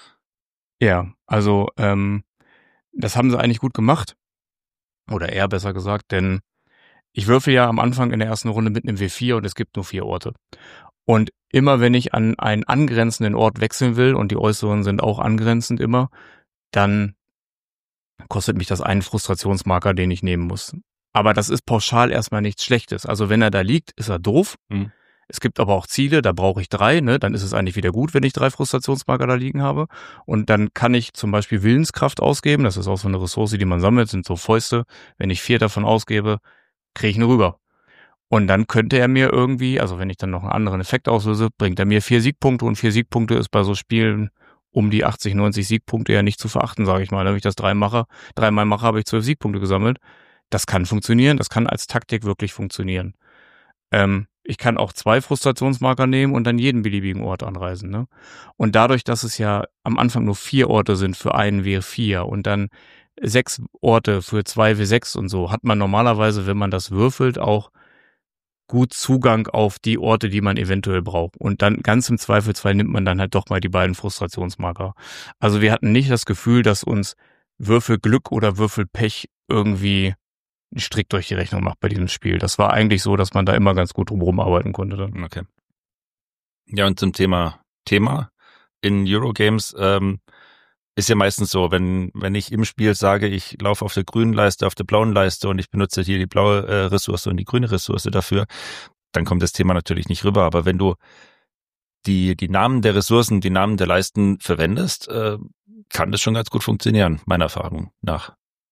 Ja, also ähm, das haben sie eigentlich gut gemacht. Oder eher besser gesagt, denn ich würfel ja am Anfang in der ersten Runde mit einem W vier und es gibt nur vier Orte. Und immer wenn ich an einen angrenzenden Ort wechseln will, und die äußeren sind auch angrenzend immer, dann kostet mich das einen Frustrationsmarker, den ich nehmen muss. Aber das ist pauschal erstmal nichts Schlechtes. Also wenn er da liegt, ist er doof. Mhm. Es gibt aber auch Ziele, da brauche ich drei, ne? Dann ist es eigentlich wieder gut, wenn ich drei Frustrationsmarker da liegen habe. Und dann kann ich zum Beispiel Willenskraft ausgeben. Das ist auch so eine Ressource, die man sammelt, sind so Fäuste. Wenn ich vier davon ausgebe, kriege ich eine rüber. Und dann könnte er mir irgendwie, also wenn ich dann noch einen anderen Effekt auslöse, bringt er mir vier Siegpunkte. Und vier Siegpunkte ist bei so Spielen um die achtzig, neunzig Siegpunkte ja nicht zu verachten, sage ich mal. Wenn ich das drei mache, dreimal mache, habe ich zwölf Siegpunkte gesammelt. Das kann funktionieren, das kann als Taktik wirklich funktionieren. Ähm, ich kann auch zwei Frustrationsmarker nehmen und dann jeden beliebigen Ort anreisen. Ne? Und dadurch, dass es ja am Anfang nur vier Orte sind für einen W vier und dann sechs Orte für zwei W sechs und so, hat man normalerweise, wenn man das würfelt, auch gut Zugang auf die Orte, die man eventuell braucht. Und dann ganz im Zweifelsfall nimmt man dann halt doch mal die beiden Frustrationsmarker. Also wir hatten nicht das Gefühl, dass uns Würfelglück oder Würfelpech irgendwie einen Strick durch die Rechnung macht bei diesem Spiel. Das war eigentlich so, dass man da immer ganz gut drumherum arbeiten konnte dann. Okay. Ja, und zum Thema Thema in Eurogames ähm, ist ja meistens so, wenn wenn ich im Spiel sage, ich laufe auf der grünen Leiste, auf der blauen Leiste und ich benutze hier die blaue äh, Ressource und die grüne Ressource dafür, dann kommt das Thema natürlich nicht rüber. Aber wenn du die die Namen der Ressourcen, die Namen der Leisten verwendest, äh, kann das schon ganz gut funktionieren, meiner Erfahrung nach.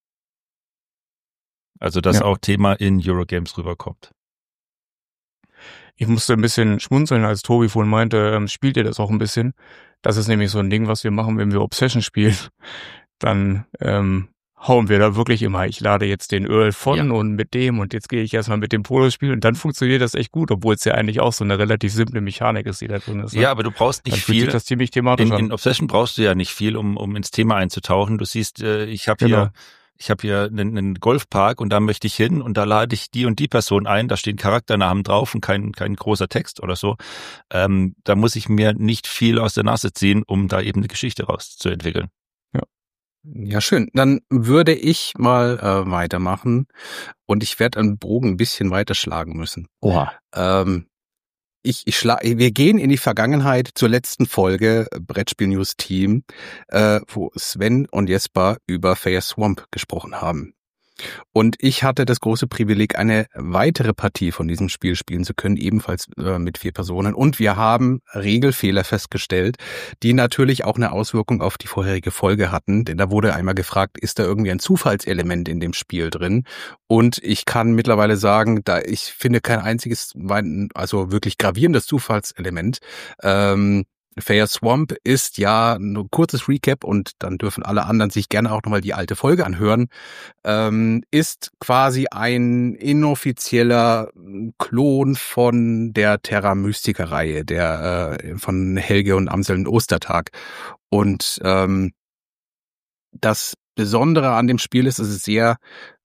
Also, dass ja. auch Thema in Eurogames rüberkommt. Ich musste ein bisschen schmunzeln, als Tobi vorhin meinte, ähm, spielt ihr das auch ein bisschen? Das ist nämlich so ein Ding, was wir machen, wenn wir Obsession spielen. Dann ähm, hauen wir da wirklich immer, ich lade jetzt den Earl von ja. und mit dem und jetzt gehe ich erstmal mit dem Polo spielen und dann funktioniert das echt gut, obwohl es ja eigentlich auch so eine relativ simple Mechanik ist, die da drin ist. Ne? Ja, aber du brauchst nicht dann viel. Sich das ziemlich thematisch in, an. in Obsession brauchst du ja nicht viel, um um ins Thema einzutauchen. Du siehst, äh, ich habe genau. hier ich habe hier einen, einen Golfpark und da möchte ich hin und da lade ich die und die Person ein, da stehen Charakternamen drauf und kein, kein großer Text oder so. Ähm, da muss ich mir nicht viel aus der Nase ziehen, um da eben eine Geschichte rauszuentwickeln. Ja, ja schön. Dann würde ich mal äh, weitermachen und ich werde einen Bogen ein bisschen weiter schlagen müssen. Oha. Ähm, Ich, ich schla- wir gehen in die Vergangenheit zur letzten Folge Brettspiel News Team, äh, wo Sven und Jesper über Fair Swamp gesprochen haben. Und ich hatte das große Privileg, eine weitere Partie von diesem Spiel spielen zu können, ebenfalls äh, mit vier Personen. Und wir haben Regelfehler festgestellt, die natürlich auch eine Auswirkung auf die vorherige Folge hatten. Denn da wurde einmal gefragt, ist da irgendwie ein Zufallselement in dem Spiel drin? Und ich kann mittlerweile sagen, da ich finde kein einziges, also wirklich gravierendes Zufallselement. Ähm, Fair Swamp ist ja ein kurzes Recap und dann dürfen alle anderen sich gerne auch nochmal die alte Folge anhören, ähm, ist quasi ein inoffizieller Klon von der Terra Mystica-Reihe, der äh, von Helge und Amseln Ostertag. Und ähm, das Besondere an dem Spiel ist, es ist sehr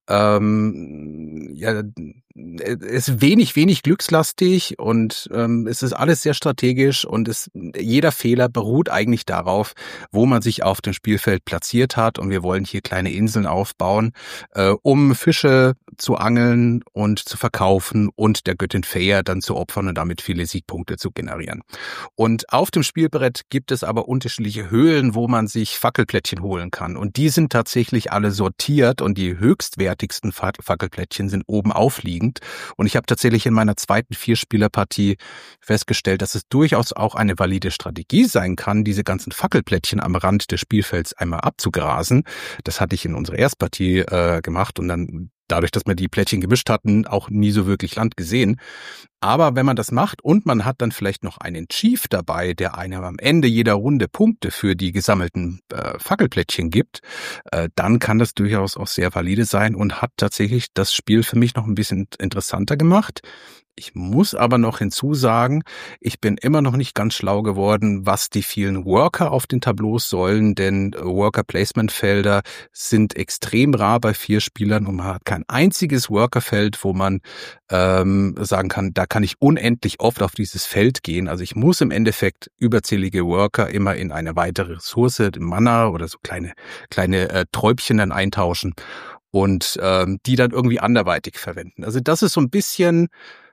Ähm, ja, es ist wenig, wenig glückslastig und ähm, es ist alles sehr strategisch und es, jeder Fehler beruht eigentlich darauf, wo man sich auf dem Spielfeld platziert hat und wir wollen hier kleine Inseln aufbauen, äh, um Fische zu angeln und zu verkaufen und der Göttin Fea dann zu opfern und damit viele Siegpunkte zu generieren. Und auf dem Spielbrett gibt es aber unterschiedliche Höhlen, wo man sich Fackelplättchen holen kann und die sind tatsächlich alle sortiert und die höchstwertigsten Fackelplättchen sind oben aufliegend. Und ich habe tatsächlich in meiner zweiten Vierspielerpartie festgestellt, dass es durchaus auch eine valide Strategie sein kann, diese ganzen Fackelplättchen am Rand des Spielfelds einmal abzugrasen. Das hatte ich in unserer Erstpartie äh, gemacht und dann dadurch, dass wir die Plättchen gemischt hatten, auch nie so wirklich Land gesehen. Aber wenn man das macht und man hat dann vielleicht noch einen Chief dabei, der einem am Ende jeder Runde Punkte für die gesammelten äh, Fackelplättchen gibt, äh, dann kann das durchaus auch sehr valide sein und hat tatsächlich das Spiel für mich noch ein bisschen interessanter gemacht. Ich muss aber noch hinzusagen, ich bin immer noch nicht ganz schlau geworden, was die vielen Worker auf den Tableaus sollen, denn Worker-Placement-Felder sind extrem rar bei vier Spielern und man hat kein einziges Worker-Feld, wo man ähm, sagen kann, da kann ich unendlich oft auf dieses Feld gehen. Also ich muss im Endeffekt überzählige Worker immer in eine weitere Ressource, Mana oder so kleine kleine äh, Träubchen dann eintauschen und ähm, die dann irgendwie anderweitig verwenden. Also das ist so ein bisschen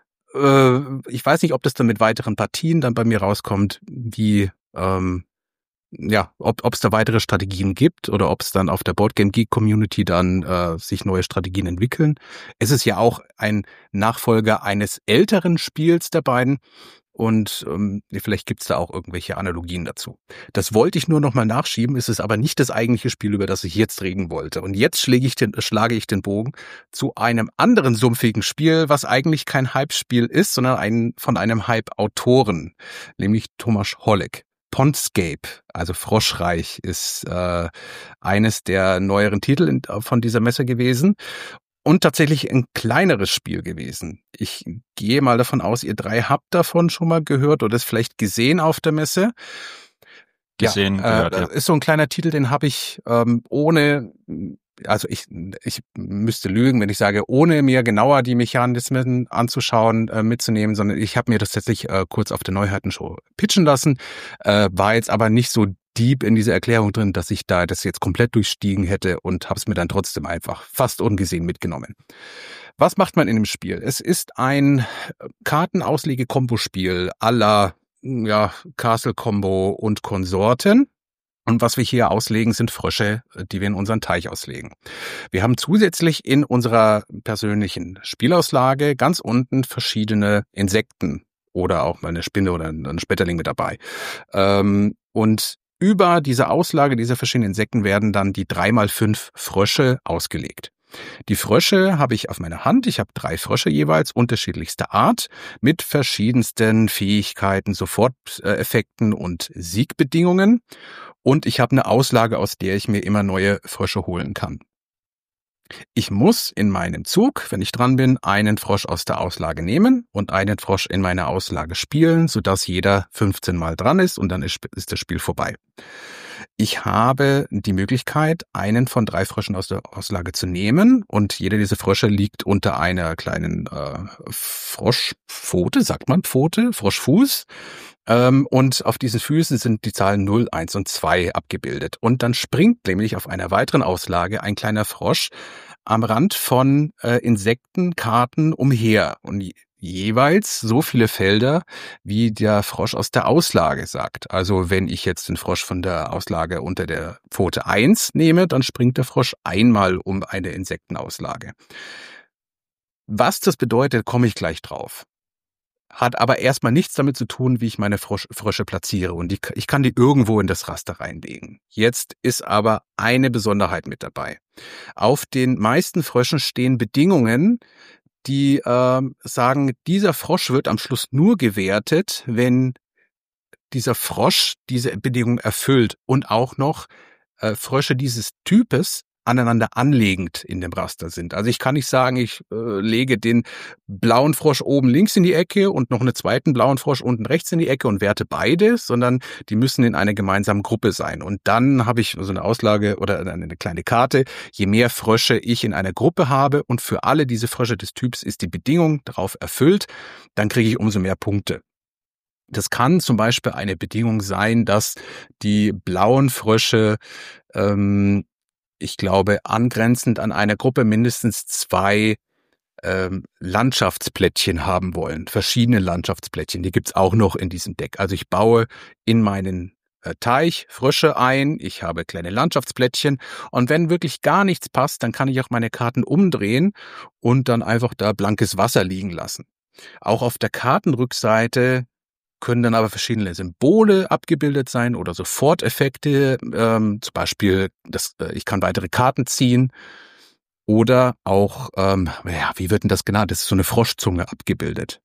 ich weiß nicht, ob das dann mit weiteren Partien dann bei mir rauskommt, wie, ähm, ja, ob ob es da weitere Strategien gibt oder ob es dann auf der Boardgame Geek Community dann äh, sich neue Strategien entwickeln. Es ist ja auch ein Nachfolger eines älteren Spiels der beiden und ähm, vielleicht gibt es da auch irgendwelche Analogien dazu. Das wollte ich nur noch mal nachschieben, es ist aber nicht das eigentliche Spiel, über das ich jetzt reden wollte. Und jetzt schlage ich den, schlage ich den Bogen zu einem anderen sumpfigen Spiel, was eigentlich kein Hype-Spiel ist, sondern ein, von einem Hype-Autoren, nämlich Thomas Holleck. Pondscape, also Froschreich, ist äh, eines der neueren Titel in, von dieser Messe gewesen. Und tatsächlich ein kleineres Spiel gewesen. Ich gehe mal davon aus, ihr drei habt davon schon mal gehört oder es vielleicht gesehen auf der Messe. Gesehen, ja, gehört, äh, ja. Ist so ein kleiner Titel, den habe ich ähm, ohne, also ich ich müsste lügen, wenn ich sage, ohne mir genauer die Mechanismen anzuschauen, äh, mitzunehmen, sondern ich habe mir das tatsächlich äh, kurz auf der Neuheitenshow pitchen lassen, äh, war jetzt aber nicht so deep in dieser Erklärung drin, dass ich da das jetzt komplett durchstiegen hätte und habe es mir dann trotzdem einfach fast ungesehen mitgenommen. Was macht man in dem Spiel? Es ist ein Kartenausleger-Kombo-Spiel à la ja, Castle-Combo und Konsorten. Und was wir hier auslegen, sind Frösche, die wir in unseren Teich auslegen. Wir haben zusätzlich in unserer persönlichen Spielauslage ganz unten verschiedene Insekten oder auch mal eine Spinne oder ein Schmetterling mit dabei. Und über diese Auslage dieser verschiedenen Insekten werden dann die drei mal fünf Frösche ausgelegt. Die Frösche habe ich auf meiner Hand. Ich habe drei Frösche jeweils, unterschiedlichster Art, mit verschiedensten Fähigkeiten, Soforteffekten und Siegbedingungen. Und ich habe eine Auslage, aus der ich mir immer neue Frösche holen kann. Ich muss in meinem Zug, wenn ich dran bin, einen Frosch aus der Auslage nehmen und einen Frosch in meiner Auslage spielen, sodass jeder fünfzehn Mal dran ist und dann ist, ist das Spiel vorbei. ich habe die Möglichkeit, einen von drei Fröschen aus der Auslage zu nehmen und jeder dieser Frösche liegt unter einer kleinen äh, Froschpfote, sagt man Pfote, Froschfuß. Ähm, und auf diesen Füßen sind die Zahlen null, eins und zwei abgebildet. Und dann springt nämlich auf einer weiteren Auslage ein kleiner Frosch am Rand von äh, Insektenkarten umher. Und jeweils so viele Felder, wie der Frosch aus der Auslage sagt. Also wenn ich jetzt den Frosch von der Auslage unter der Pfote eins nehme, dann springt der Frosch einmal um eine Insektenauslage. Was das bedeutet, komme ich gleich drauf. Hat aber erstmal nichts damit zu tun, wie ich meine Frosch, Frösche platziere. Und die, ich kann die irgendwo in das Raster reinlegen. Jetzt ist aber eine Besonderheit mit dabei. Auf den meisten Fröschen stehen Bedingungen, die äh, sagen, dieser Frosch wird am Schluss nur gewertet, wenn dieser Frosch diese Bedingung erfüllt und auch noch äh, Frösche dieses Types aneinander anlegend in dem Raster sind. Also ich kann nicht sagen, ich äh, lege den blauen Frosch oben links in die Ecke und noch einen zweiten blauen Frosch unten rechts in die Ecke und werte beide, sondern die müssen in einer gemeinsamen Gruppe sein. Und dann habe ich so eine Auslage oder eine kleine Karte. Je mehr Frösche ich in einer Gruppe habe und für alle diese Frösche des Typs ist die Bedingung darauf erfüllt, dann kriege ich umso mehr Punkte. Das kann zum Beispiel eine Bedingung sein, dass die blauen Frösche ähm, ich glaube, angrenzend an einer Gruppe mindestens zwei ähm, Landschaftsplättchen haben wollen. Verschiedene Landschaftsplättchen, die gibt's auch noch in diesem Deck. Also ich baue in meinen äh, Teich Frösche ein, ich habe kleine Landschaftsplättchen und wenn wirklich gar nichts passt, dann kann ich auch meine Karten umdrehen und dann einfach da blankes Wasser liegen lassen. Auch auf der Kartenrückseite können dann aber verschiedene Symbole abgebildet sein oder Soforteffekte, ähm, zum Beispiel, das, äh, ich kann weitere Karten ziehen oder auch, ähm, ja, wie wird denn das genannt? Das ist so eine Froschzunge abgebildet.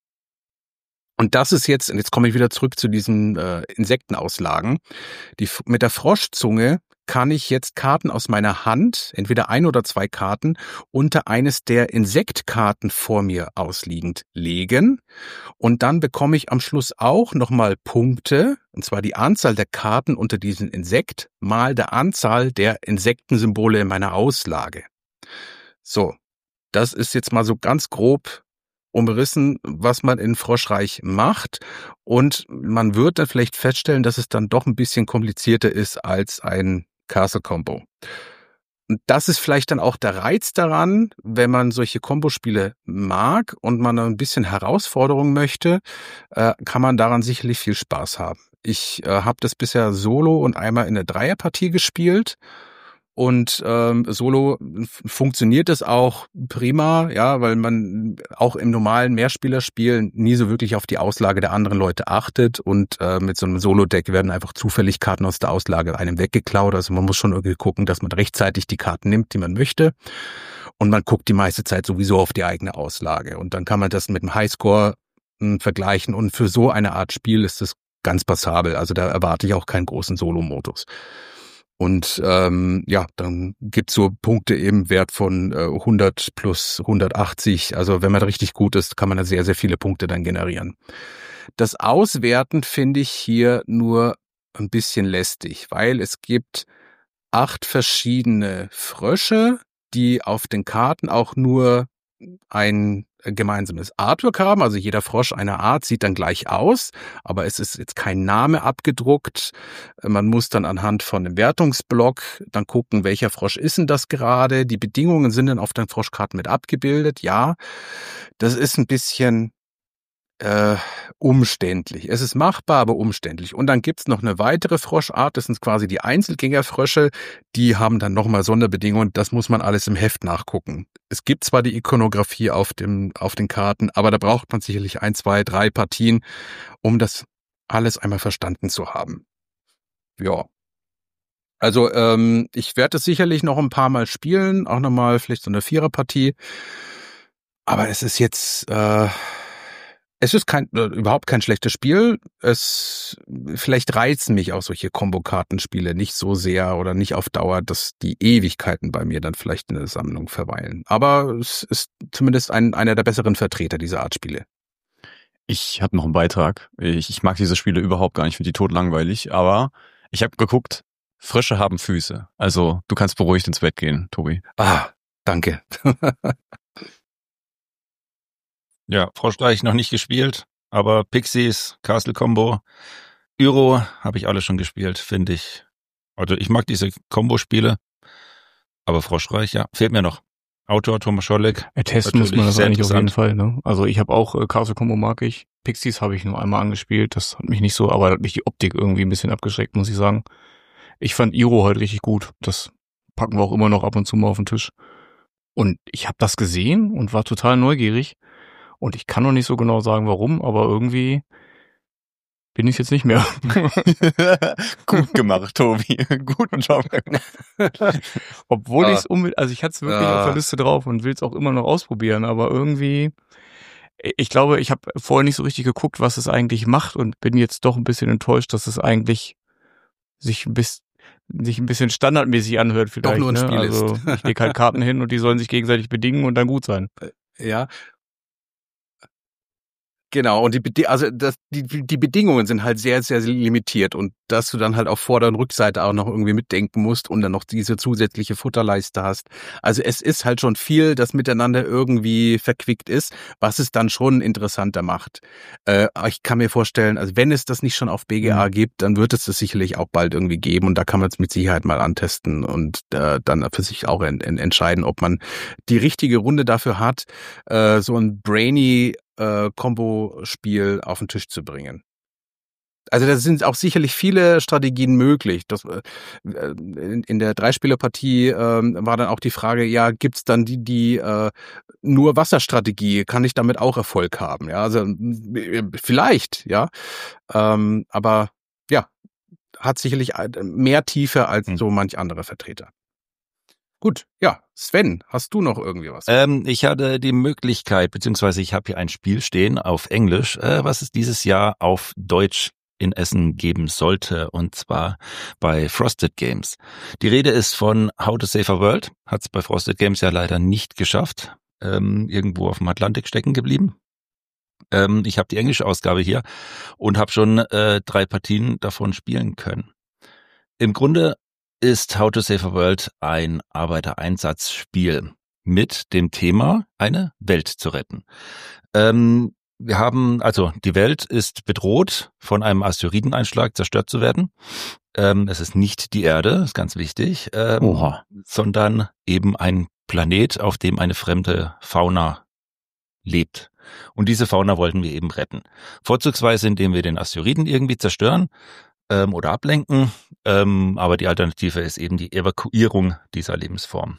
Und das ist jetzt, und jetzt komme ich wieder zurück zu diesen äh, Insektenauslagen, die, mit der Froschzunge kann ich jetzt Karten aus meiner Hand, entweder ein oder zwei Karten, unter eines der Insektkarten vor mir ausliegend legen. Und dann bekomme ich am Schluss auch nochmal Punkte, und zwar die Anzahl der Karten unter diesem Insekt mal der Anzahl der Insektensymbole in meiner Auslage. So, das ist jetzt mal so ganz grob umrissen, was man in Froschreich macht. Und man wird dann vielleicht feststellen, dass es dann doch ein bisschen komplizierter ist als ein Castle-Combo. Und das ist vielleicht dann auch der Reiz daran, wenn man solche Kombospiele mag und man ein bisschen Herausforderung möchte, äh, kann man daran sicherlich viel Spaß haben. Ich äh, habe das bisher solo und einmal in der Dreierpartie gespielt. Und ähm, solo funktioniert es auch prima, ja, weil man auch im normalen Mehrspielerspiel nie so wirklich auf die Auslage der anderen Leute achtet und äh, mit so einem Solo-Deck werden einfach zufällig Karten aus der Auslage einem weggeklaut. Also man muss schon irgendwie gucken, dass man rechtzeitig die Karten nimmt, die man möchte. Und man guckt die meiste Zeit sowieso auf die eigene Auslage. Und dann kann man das mit dem Highscore äh, vergleichen. Und für so eine Art Spiel ist das ganz passabel. Also da erwarte ich auch keinen großen Solo-Modus. Und ähm, ja, dann gibt's so Punkte im Wert von äh, hundert plus hundertachtzig. Also wenn man richtig gut ist, kann man da sehr, sehr viele Punkte dann generieren. Das Auswerten finde ich hier nur ein bisschen lästig, weil es gibt acht verschiedene Frösche, die auf den Karten auch nur ein gemeinsames Artwork haben, also jeder Frosch einer Art sieht dann gleich aus, aber es ist jetzt kein Name abgedruckt. Man muss dann anhand von einem Wertungsblock dann gucken, welcher Frosch ist denn das gerade. Die Bedingungen sind dann auf den Froschkarten mit abgebildet. Ja, das ist ein bisschen äh, umständlich. Es ist machbar, aber umständlich. Und dann gibt's noch eine weitere Froschart, das sind quasi die Einzelgängerfrösche, die haben dann nochmal Sonderbedingungen, das muss man alles im Heft nachgucken. Es gibt zwar die Ikonografie auf dem auf den Karten, aber da braucht man sicherlich ein, zwei, drei Partien, um das alles einmal verstanden zu haben. Ja. Also ähm, ich werde es sicherlich noch ein paar Mal spielen, auch nochmal vielleicht so eine Viererpartie. Aber es ist jetzt... Äh, Es ist kein, äh, überhaupt kein schlechtes Spiel. Es, vielleicht reizen mich auch solche Kombo-Kartenspiele nicht so sehr oder nicht auf Dauer, dass die Ewigkeiten bei mir dann vielleicht in der Sammlung verweilen. Aber es ist zumindest ein, einer der besseren Vertreter dieser Art Spiele. Ich habe noch einen Beitrag. Ich, ich mag diese Spiele überhaupt gar nicht, finde die totlangweilig. Aber ich habe geguckt, Frösche haben Füße. Also du kannst beruhigt ins Bett gehen, Tobi. Ah, danke. Ja, Froschreich noch nicht gespielt, aber Pixies, Castle Combo, Üro habe ich alle schon gespielt, finde ich. Also ich mag diese Combo-Spiele, aber Froschreich, ja, fehlt mir noch. Autor Thomas Scholleck. Ja, testen muss man Natürlich das sehr eigentlich auf jeden interessant. Fall, ne? Also ich habe auch äh, Castle Combo mag ich. Pixies habe ich nur einmal angespielt. Das hat mich nicht so, aber hat mich die Optik irgendwie ein bisschen abgeschreckt, muss ich sagen. Ich fand Iro halt richtig gut. Das packen wir auch immer noch ab und zu mal auf den Tisch. Und ich habe das gesehen und war total neugierig. Und ich kann noch nicht so genau sagen, warum, aber irgendwie bin ich jetzt nicht mehr. Gut gemacht, Tobi. Guten Job. Obwohl Ah. ich es unbedingt, also ich hatte es wirklich Ah. auf der Liste drauf und will es auch immer noch ausprobieren, aber irgendwie, ich glaube, ich habe vorher nicht so richtig geguckt, was es eigentlich macht und bin jetzt doch ein bisschen enttäuscht, dass es eigentlich sich ein bisschen sich ein bisschen standardmäßig anhört vielleicht. Doch nur ein ne? Spiel also ist. ich lege halt Karten hin und die sollen sich gegenseitig bedingen und dann gut sein. Ja. Genau, und die, Bedi- also das, die, die Bedingungen sind halt sehr, sehr limitiert und dass du dann halt auf Vorder- und Rückseite auch noch irgendwie mitdenken musst und dann noch diese zusätzliche Futterleiste hast. Also es ist halt schon viel, das miteinander irgendwie verquickt ist, was es dann schon interessanter macht. Äh, ich kann mir vorstellen, also wenn es das nicht schon auf B G A Mhm. gibt, dann wird es das sicherlich auch bald irgendwie geben und da kann man es mit Sicherheit mal antesten und äh, dann für sich auch en- en- entscheiden, ob man die richtige Runde dafür hat, äh, so ein brainy äh, Kombo-Spiel auf den Tisch zu bringen. Also da sind auch sicherlich viele Strategien möglich. Das, äh, in, in der Dreispielerpartie ähm, war dann auch die Frage, ja, gibt's dann die, die äh, nur Wasserstrategie, kann ich damit auch Erfolg haben? Ja, also äh, vielleicht, ja. Ähm, aber ja, hat sicherlich mehr Tiefe als Hm. so manch andere Vertreter. Gut, ja, Sven, hast du noch irgendwie was? Ähm, ich hatte die Möglichkeit, beziehungsweise ich habe hier ein Spiel stehen auf Englisch, äh, was es dieses Jahr auf Deutsch in Essen geben sollte, und zwar bei Frosted Games. Die Rede ist von How to Save a World, hat es bei Frosted Games ja leider nicht geschafft, ähm, irgendwo auf dem Atlantik stecken geblieben. Ähm, ich habe die englische Ausgabe hier und habe schon äh, drei Partien davon spielen können. Im Grunde ist How to Save a World ein Arbeitereinsatzspiel mit dem Thema, eine Welt zu retten. Ähm, wir haben, also die Welt ist bedroht, von einem Asteroideneinschlag zerstört zu werden. Ähm, es ist nicht die Erde, ist ganz wichtig, ähm, Oha. sondern eben ein Planet, auf dem eine fremde Fauna lebt. Und diese Fauna wollten wir eben retten. Vorzugsweise, indem wir den Asteroiden irgendwie zerstören ähm, oder ablenken. Ähm, aber die Alternative ist eben die Evakuierung dieser Lebensform.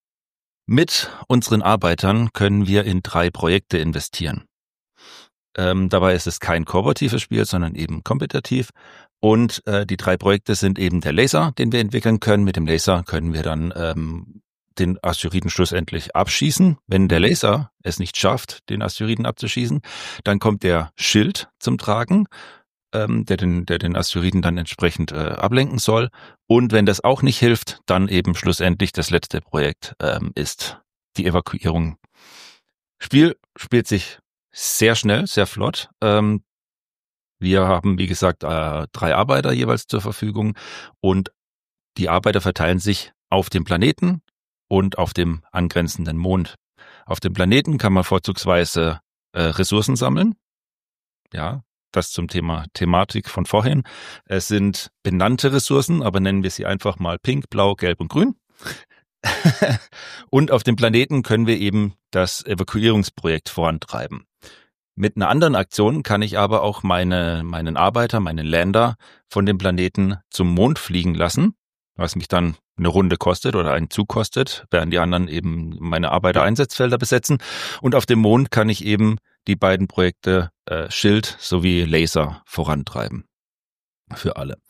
Mit unseren Arbeitern können wir in drei Projekte investieren. Ähm, dabei ist es kein kooperatives Spiel, sondern eben kompetitiv. Und äh, die drei Projekte sind eben der Laser, den wir entwickeln können. Mit dem Laser können wir dann ähm, den Asteroiden schlussendlich abschießen. Wenn der Laser es nicht schafft, den Asteroiden abzuschießen, dann kommt der Schild zum Tragen, ähm, der den, der den Asteroiden dann entsprechend äh, ablenken soll. Und wenn das auch nicht hilft, dann eben schlussendlich das letzte Projekt ähm, ist die Evakuierung. Spiel spielt sich sehr schnell, sehr flott. Ähm, wir haben, wie gesagt, äh, drei Arbeiter jeweils zur Verfügung und die Arbeiter verteilen sich auf dem Planeten und auf dem angrenzenden Mond. Auf dem Planeten kann man vorzugsweise äh, Ressourcen sammeln. Ja, das zum Thema Thematik von vorhin. Es sind benannte Ressourcen, aber nennen wir sie einfach mal pink, blau, gelb und grün. Und auf dem Planeten können wir eben das Evakuierungsprojekt vorantreiben. Mit einer anderen Aktion kann ich aber auch meine, meinen Arbeiter, meinen Lander von dem Planeten zum Mond fliegen lassen, was mich dann eine Runde kostet oder einen Zug kostet, während die anderen eben meine Arbeiter-Einsatzfelder besetzen. Und auf dem Mond kann ich eben die beiden Projekte äh, Schild sowie Laser vorantreiben. Für alle.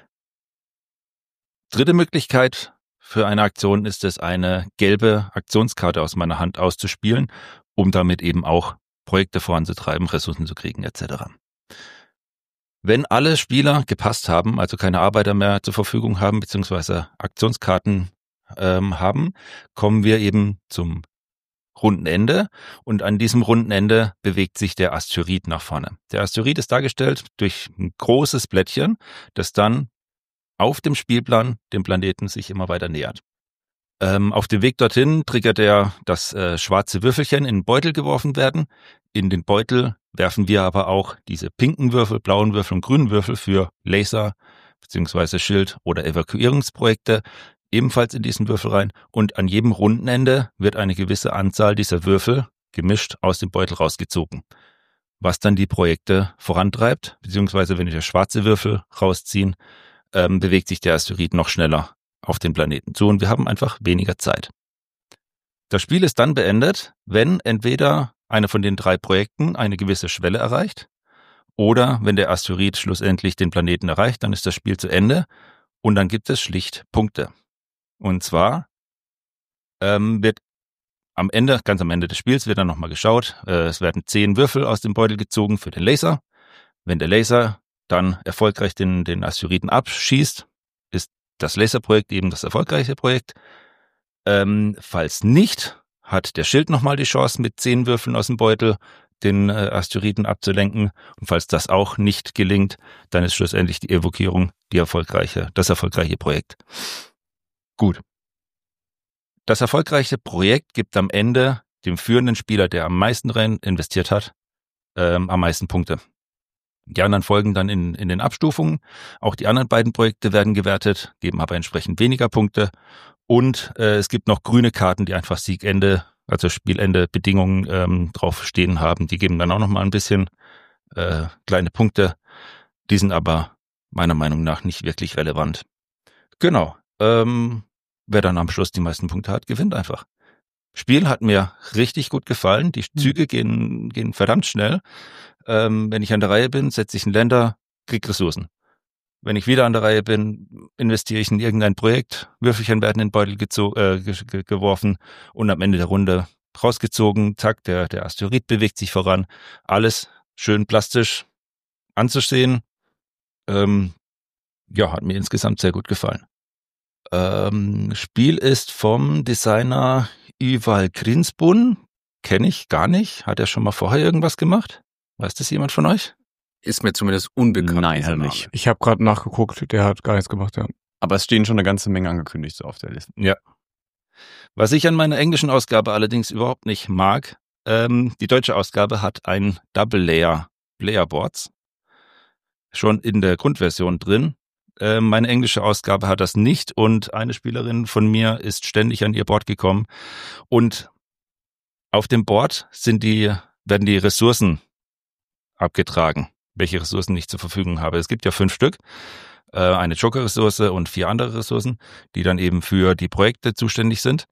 Dritte Möglichkeit für eine Aktion ist es, eine gelbe Aktionskarte aus meiner Hand auszuspielen, um damit eben auch Projekte voranzutreiben, Ressourcen zu kriegen et cetera. Wenn alle Spieler gepasst haben, also keine Arbeiter mehr zur Verfügung haben, beziehungsweise Aktionskarten ähm, haben, kommen wir eben zum Rundenende und an diesem Rundenende bewegt sich der Asteroid nach vorne. Der Asteroid ist dargestellt durch ein großes Blättchen, das dann auf dem Spielplan dem Planeten sich immer weiter nähert. Ähm, auf dem Weg dorthin triggert er, dass äh, schwarze Würfelchen in den Beutel geworfen werden. In den Beutel werfen wir aber auch diese pinken Würfel, blauen Würfel und grünen Würfel für Laser bzw. Schild- oder Evakuierungsprojekte ebenfalls in diesen Würfel rein. Und an jedem Rundenende wird eine gewisse Anzahl dieser Würfel gemischt aus dem Beutel rausgezogen, was dann die Projekte vorantreibt, beziehungsweise wenn wir schwarze Würfel rausziehen, ähm, bewegt sich der Asteroid noch schneller auf den Planeten zu und wir haben einfach weniger Zeit. Das Spiel ist dann beendet, wenn entweder eine von den drei Projekten eine gewisse Schwelle erreicht oder wenn der Asteroid schlussendlich den Planeten erreicht, dann ist das Spiel zu Ende und dann gibt es schlicht Punkte. Und zwar ähm, wird am Ende, ganz am Ende des Spiels wird dann nochmal geschaut, äh, es werden zehn Würfel aus dem Beutel gezogen für den Laser. Wenn der Laser dann erfolgreich den, den Asteroiden abschießt, ist das Laserprojekt eben das erfolgreiche Projekt. Ähm, falls nicht, hat der Schild nochmal die Chance, mit zehn Würfeln aus dem Beutel den äh, Asteroiden abzulenken. Und falls das auch nicht gelingt, dann ist schlussendlich die Evakuierung die erfolgreiche, das erfolgreiche Projekt. Gut. Das erfolgreiche Projekt gibt am Ende dem führenden Spieler, der am meisten rein investiert hat, ähm, am meisten Punkte. Die anderen folgen dann in, in den Abstufungen. Auch die anderen beiden Projekte werden gewertet, geben aber entsprechend weniger Punkte. Und äh, es gibt noch grüne Karten, die einfach Siegende, also Spielende Bedingungen ähm, drauf stehen haben. Die geben dann auch nochmal ein bisschen äh, kleine Punkte. Die sind aber meiner Meinung nach nicht wirklich relevant. Genau. Ähm, wer dann am Schluss die meisten Punkte hat, gewinnt einfach. Spiel hat mir richtig gut gefallen. Die Züge gehen, gehen verdammt schnell. Ähm, wenn ich an der Reihe bin, setze ich einen Länder, krieg Ressourcen. Wenn ich wieder an der Reihe bin, investiere ich in irgendein Projekt, Würfelchen werden in den Beutel gezo- äh, ge- geworfen und am Ende der Runde rausgezogen, zack, der, der Asteroid bewegt sich voran. Alles schön plastisch anzusehen. Ähm, ja, hat mir insgesamt sehr gut gefallen. Ähm, Spiel ist vom Designer Ival Grinsbun. Kenne ich gar nicht. Hat er schon mal vorher irgendwas gemacht? Weiß das jemand von euch? Ist mir zumindest unbekannt. Nein, dieser halt Name. nicht. Ich habe gerade nachgeguckt, der hat gar nichts gemacht, ja. Aber es stehen schon eine ganze Menge angekündigt so auf der Liste. Ja. Was ich an meiner englischen Ausgabe allerdings überhaupt nicht mag, ähm, die deutsche Ausgabe hat ein Double Layer Player Boards schon in der Grundversion drin. Äh, meine englische Ausgabe hat das nicht und eine Spielerin von mir ist ständig an ihr Board gekommen und auf dem Board sind die, werden die Ressourcen abgetragen, welche Ressourcen ich zur Verfügung habe. Es gibt ja fünf Stück, äh, eine Joker-Ressource und vier andere Ressourcen, die dann eben für die Projekte zuständig sind.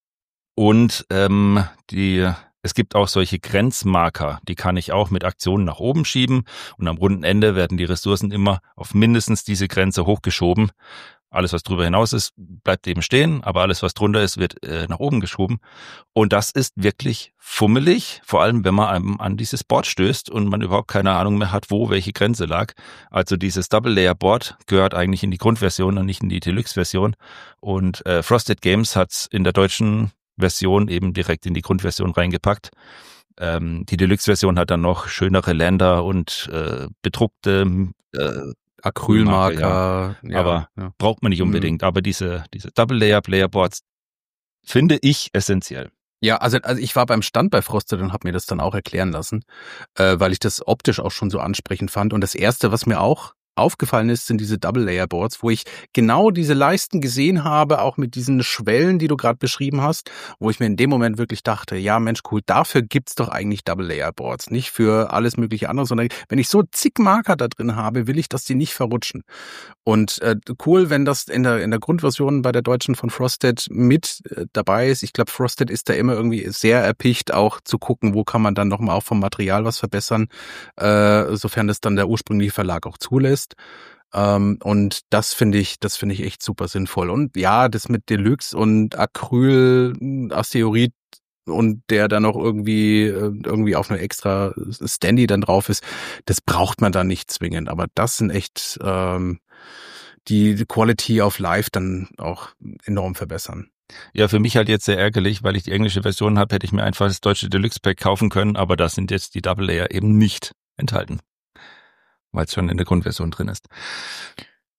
Und ähm, die, es gibt auch solche Grenzmarker, die kann ich auch mit Aktionen nach oben schieben und am runden Ende werden die Ressourcen immer auf mindestens diese Grenze hochgeschoben. Alles, was drüber hinaus ist, bleibt eben stehen, aber alles, was drunter ist, wird äh, nach oben geschoben. Und das ist wirklich fummelig, vor allem wenn man einem an dieses Board stößt und man überhaupt keine Ahnung mehr hat, wo welche Grenze lag. Also dieses Double-Layer-Board gehört eigentlich in die Grundversion und nicht in die Deluxe-Version. Und äh, Frosted Games hat's in der deutschen Version eben direkt in die Grundversion reingepackt. Ähm, die Deluxe-Version hat dann noch schönere Länder und äh, bedruckte äh, Acrylmarker, ja. ja. Aber ja. braucht man nicht unbedingt. Mhm. Aber diese, diese Double-Layer-Player-Boards finde ich essentiell. Ja, also, also ich war beim Stand bei Frosted und habe mir das dann auch erklären lassen, äh, weil ich das optisch auch schon so ansprechend fand. Und das Erste, was mir auch aufgefallen ist, sind diese Double-Layer-Boards, wo ich genau diese Leisten gesehen habe, auch mit diesen Schwellen, die du gerade beschrieben hast, wo ich mir in dem Moment wirklich dachte, ja Mensch, cool, dafür gibt's doch eigentlich Double-Layer-Boards, nicht für alles mögliche andere, sondern wenn ich so zig Marker da drin habe, will ich, dass die nicht verrutschen. Und äh, cool, wenn das in der in der Grundversion bei der deutschen von Frosted mit äh, dabei ist. Ich glaube, Frosted ist da immer irgendwie sehr erpicht, auch zu gucken, wo kann man dann nochmal auch vom Material was verbessern, äh, sofern das dann der ursprüngliche Verlag auch zulässt. Ähm, und das finde ich, das finde ich echt super sinnvoll. Und ja, das mit Deluxe und Acryl, Asteroid und der dann noch irgendwie irgendwie auf eine extra Standy dann drauf ist, das braucht man dann nicht zwingend. Aber das sind echt ähm, die Quality of Life dann auch enorm verbessern. Ja, für mich halt jetzt sehr ärgerlich, weil ich die englische Version habe, hätte ich mir einfach das deutsche Deluxe Pack kaufen können, aber da sind jetzt die Double Layer eben nicht enthalten, weil es schon in der Grundversion drin ist.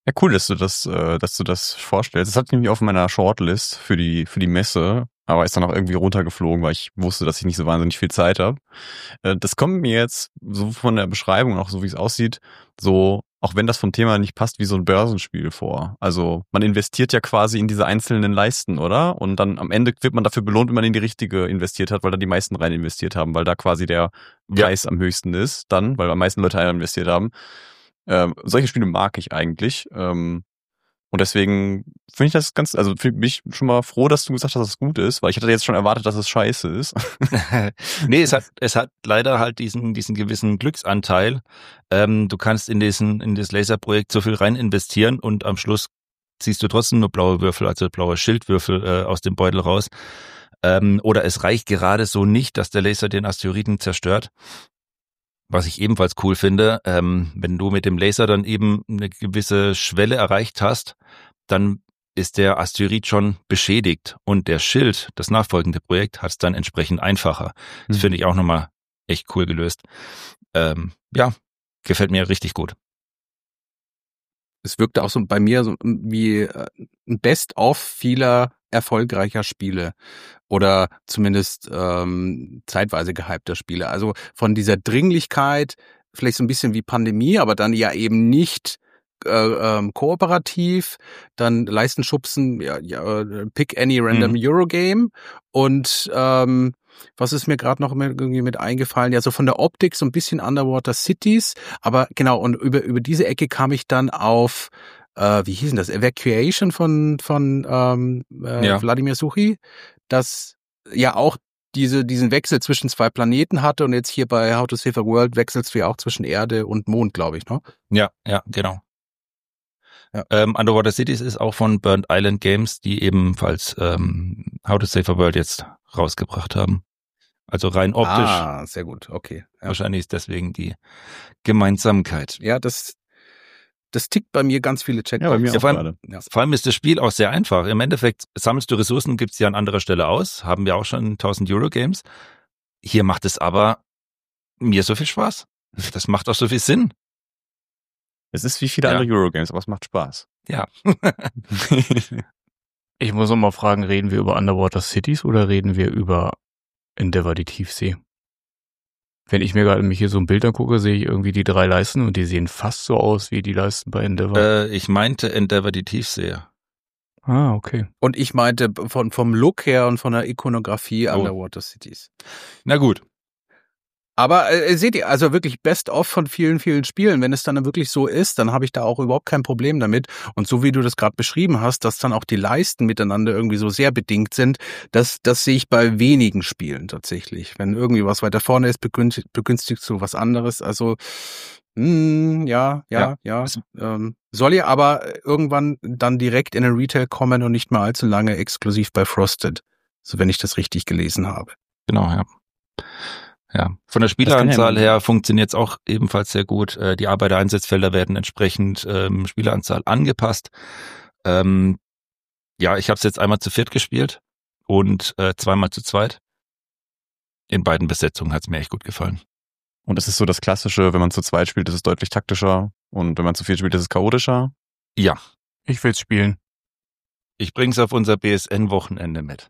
Ja, cool, dass du das, äh, dass du das vorstellst. Das hatte ich nämlich auf meiner Shortlist für die, für die Messe, aber ist dann auch irgendwie runtergeflogen, weil ich wusste, dass ich nicht so wahnsinnig viel Zeit habe. Äh, das kommt mir jetzt so von der Beschreibung, auch so wie es aussieht, so, auch wenn das vom Thema nicht passt, wie so ein Börsenspiel vor. Also man investiert ja quasi in diese einzelnen Leisten, oder? Und dann am Ende wird man dafür belohnt, wenn man in die richtige investiert hat, weil da die meisten rein investiert haben, weil da quasi der Preis ja am höchsten ist dann, weil am meisten Leute rein investiert haben. Ähm, solche Spiele mag ich eigentlich. Ähm, und deswegen finde ich das ganz, also bin ich schon mal froh, dass du gesagt hast, dass es gut ist, weil ich hatte jetzt schon erwartet, dass es scheiße ist. Nee, es hat, es hat leider halt diesen, diesen gewissen Glücksanteil. Ähm, du kannst in diesen, in das Laserprojekt so viel rein investieren und am Schluss ziehst du trotzdem nur blaue Würfel, also blaue Schildwürfel äh, aus dem Beutel raus. Ähm, oder es reicht gerade so nicht, dass der Laser den Asteroiden zerstört. Was ich ebenfalls cool finde, ähm, wenn du mit dem Laser dann eben eine gewisse Schwelle erreicht hast, dann ist der Asteroid schon beschädigt und der Schild, das nachfolgende Projekt, hat es dann entsprechend einfacher. Das Mhm. finde ich auch nochmal echt cool gelöst. Ähm, ja, gefällt mir richtig gut. Es wirkte auch so bei mir so wie äh, ein Best-of vieler erfolgreicher Spiele oder zumindest ähm, zeitweise gehypter Spiele. Also von dieser Dringlichkeit, vielleicht so ein bisschen wie Pandemie, aber dann ja eben nicht äh, ähm, kooperativ, dann Leistenschubsen, ja, ja, Pick Any Random Mhm. Eurogame und ähm, was ist mir gerade noch irgendwie mit eingefallen? Ja, so von der Optik so ein bisschen Underwater Cities, aber genau, und über über diese Ecke kam ich dann auf, äh, wie hieß denn das? Evacuation von von ähm, äh, Ja. Wladimir Suchi, das ja auch diese diesen Wechsel zwischen zwei Planeten hatte und jetzt hier bei How to Save a World wechselst du ja auch zwischen Erde und Mond, glaube ich, ne? Ja, ja, genau. Ja. Ähm, Underwater Cities ist auch von Burnt Island Games, die ebenfalls ähm, How to Save a World jetzt rausgebracht haben. Also rein optisch. Ah, sehr gut, okay. Ja, Wahrscheinlich ist deswegen die Gemeinsamkeit. ja das das tickt bei mir ganz viele Checkboxen. Ja, bei mir Ja, auch vor allem- gerade. Ja. Vor allem ist das Spiel auch sehr einfach. Im Endeffekt sammelst du Ressourcen, gibt's ja an anderer Stelle aus. Haben wir auch schon in tausend Euro Games. Hier macht es aber mir so viel Spaß. Das macht auch so viel Sinn. Es ist wie viele Ja. andere Eurogames, aber es macht Spaß. Ja. Ich muss noch mal fragen, reden wir über Underwater Cities oder reden wir über Endeavor, die Tiefsee? Wenn ich mir gerade mich hier so ein Bild angucke, sehe ich irgendwie die drei Leisten und die sehen fast so aus wie die Leisten bei Endeavor. Äh, ich meinte Endeavor die Tiefsee. Ah, okay. Und ich meinte von vom Look her und von der Ikonografie Oh. Underwater Cities. Na gut. Aber äh, seht ihr, also wirklich Best-of von vielen, vielen Spielen. Wenn es dann wirklich so ist, dann habe ich da auch überhaupt kein Problem damit. Und so wie du das gerade beschrieben hast, dass dann auch die Leisten miteinander irgendwie so sehr bedingt sind, das, das sehe ich bei wenigen Spielen tatsächlich. Wenn irgendwie was weiter vorne ist, begünstigt, begünstigst du was anderes. Also mh, ja, ja, ja. Es- Ähm, soll ja aber irgendwann dann direkt in den Retail kommen und nicht mehr allzu lange exklusiv bei Frosted. So wenn ich das richtig gelesen habe. Genau, ja. Ja, von der kann ja Spieleranzahl immer- her funktioniert es auch ebenfalls sehr gut. Äh, Die Arbeiter-Einsatzfelder werden entsprechend ähm, Spieleranzahl angepasst. Ähm, ja, ich habe es jetzt einmal zu viert gespielt und äh, zweimal zu zweit. In beiden Besetzungen hat es mir echt gut gefallen. Und es ist so das Klassische, wenn man zu zweit spielt, ist es deutlich taktischer. Und wenn man zu viert spielt, ist es chaotischer. Ja, Ich will's spielen. ich bring's auf unser B S N-Wochenende mit.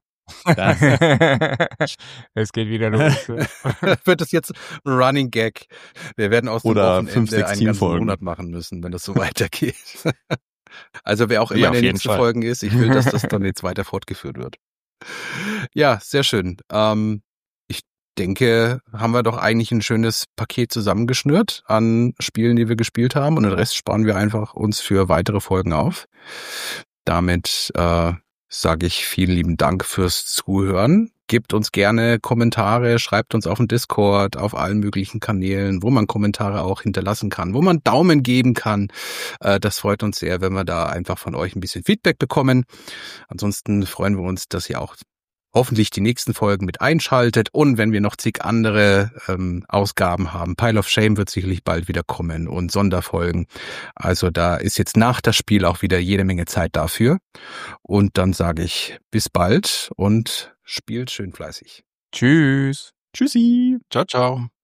Es geht wieder los. Wird das jetzt ein Running Gag? Wir werden aus dem Oder Wochenende fünf, sechs einen ganzen Teamfolgen. Monat machen müssen, wenn das so weitergeht. Also wer auch immer Ja, in auf den jeden nächsten Fall. Folgen ist, ich will, dass das dann jetzt weiter fortgeführt wird. Ja, sehr schön. Ähm, ich denke, haben wir doch eigentlich ein schönes Paket zusammengeschnürt an Spielen, die wir gespielt haben, und den Rest sparen wir einfach uns für weitere Folgen auf. Damit äh, sage ich vielen lieben Dank fürs Zuhören. Gebt uns gerne Kommentare, schreibt uns auf dem Discord, auf allen möglichen Kanälen, wo man Kommentare auch hinterlassen kann, wo man Daumen geben kann. Äh, das freut uns sehr, wenn wir da einfach von euch ein bisschen Feedback bekommen. Ansonsten freuen wir uns, dass ihr auch hoffentlich die nächsten Folgen mit einschaltet, und wenn wir noch zig andere ähm, Ausgaben haben. Pile of Shame wird sicherlich bald wieder kommen und Sonderfolgen. Also da ist jetzt nach das Spiel auch wieder jede Menge Zeit dafür. Und dann sage ich bis bald und spielt schön fleißig. Tschüss. Tschüssi. Ciao, ciao.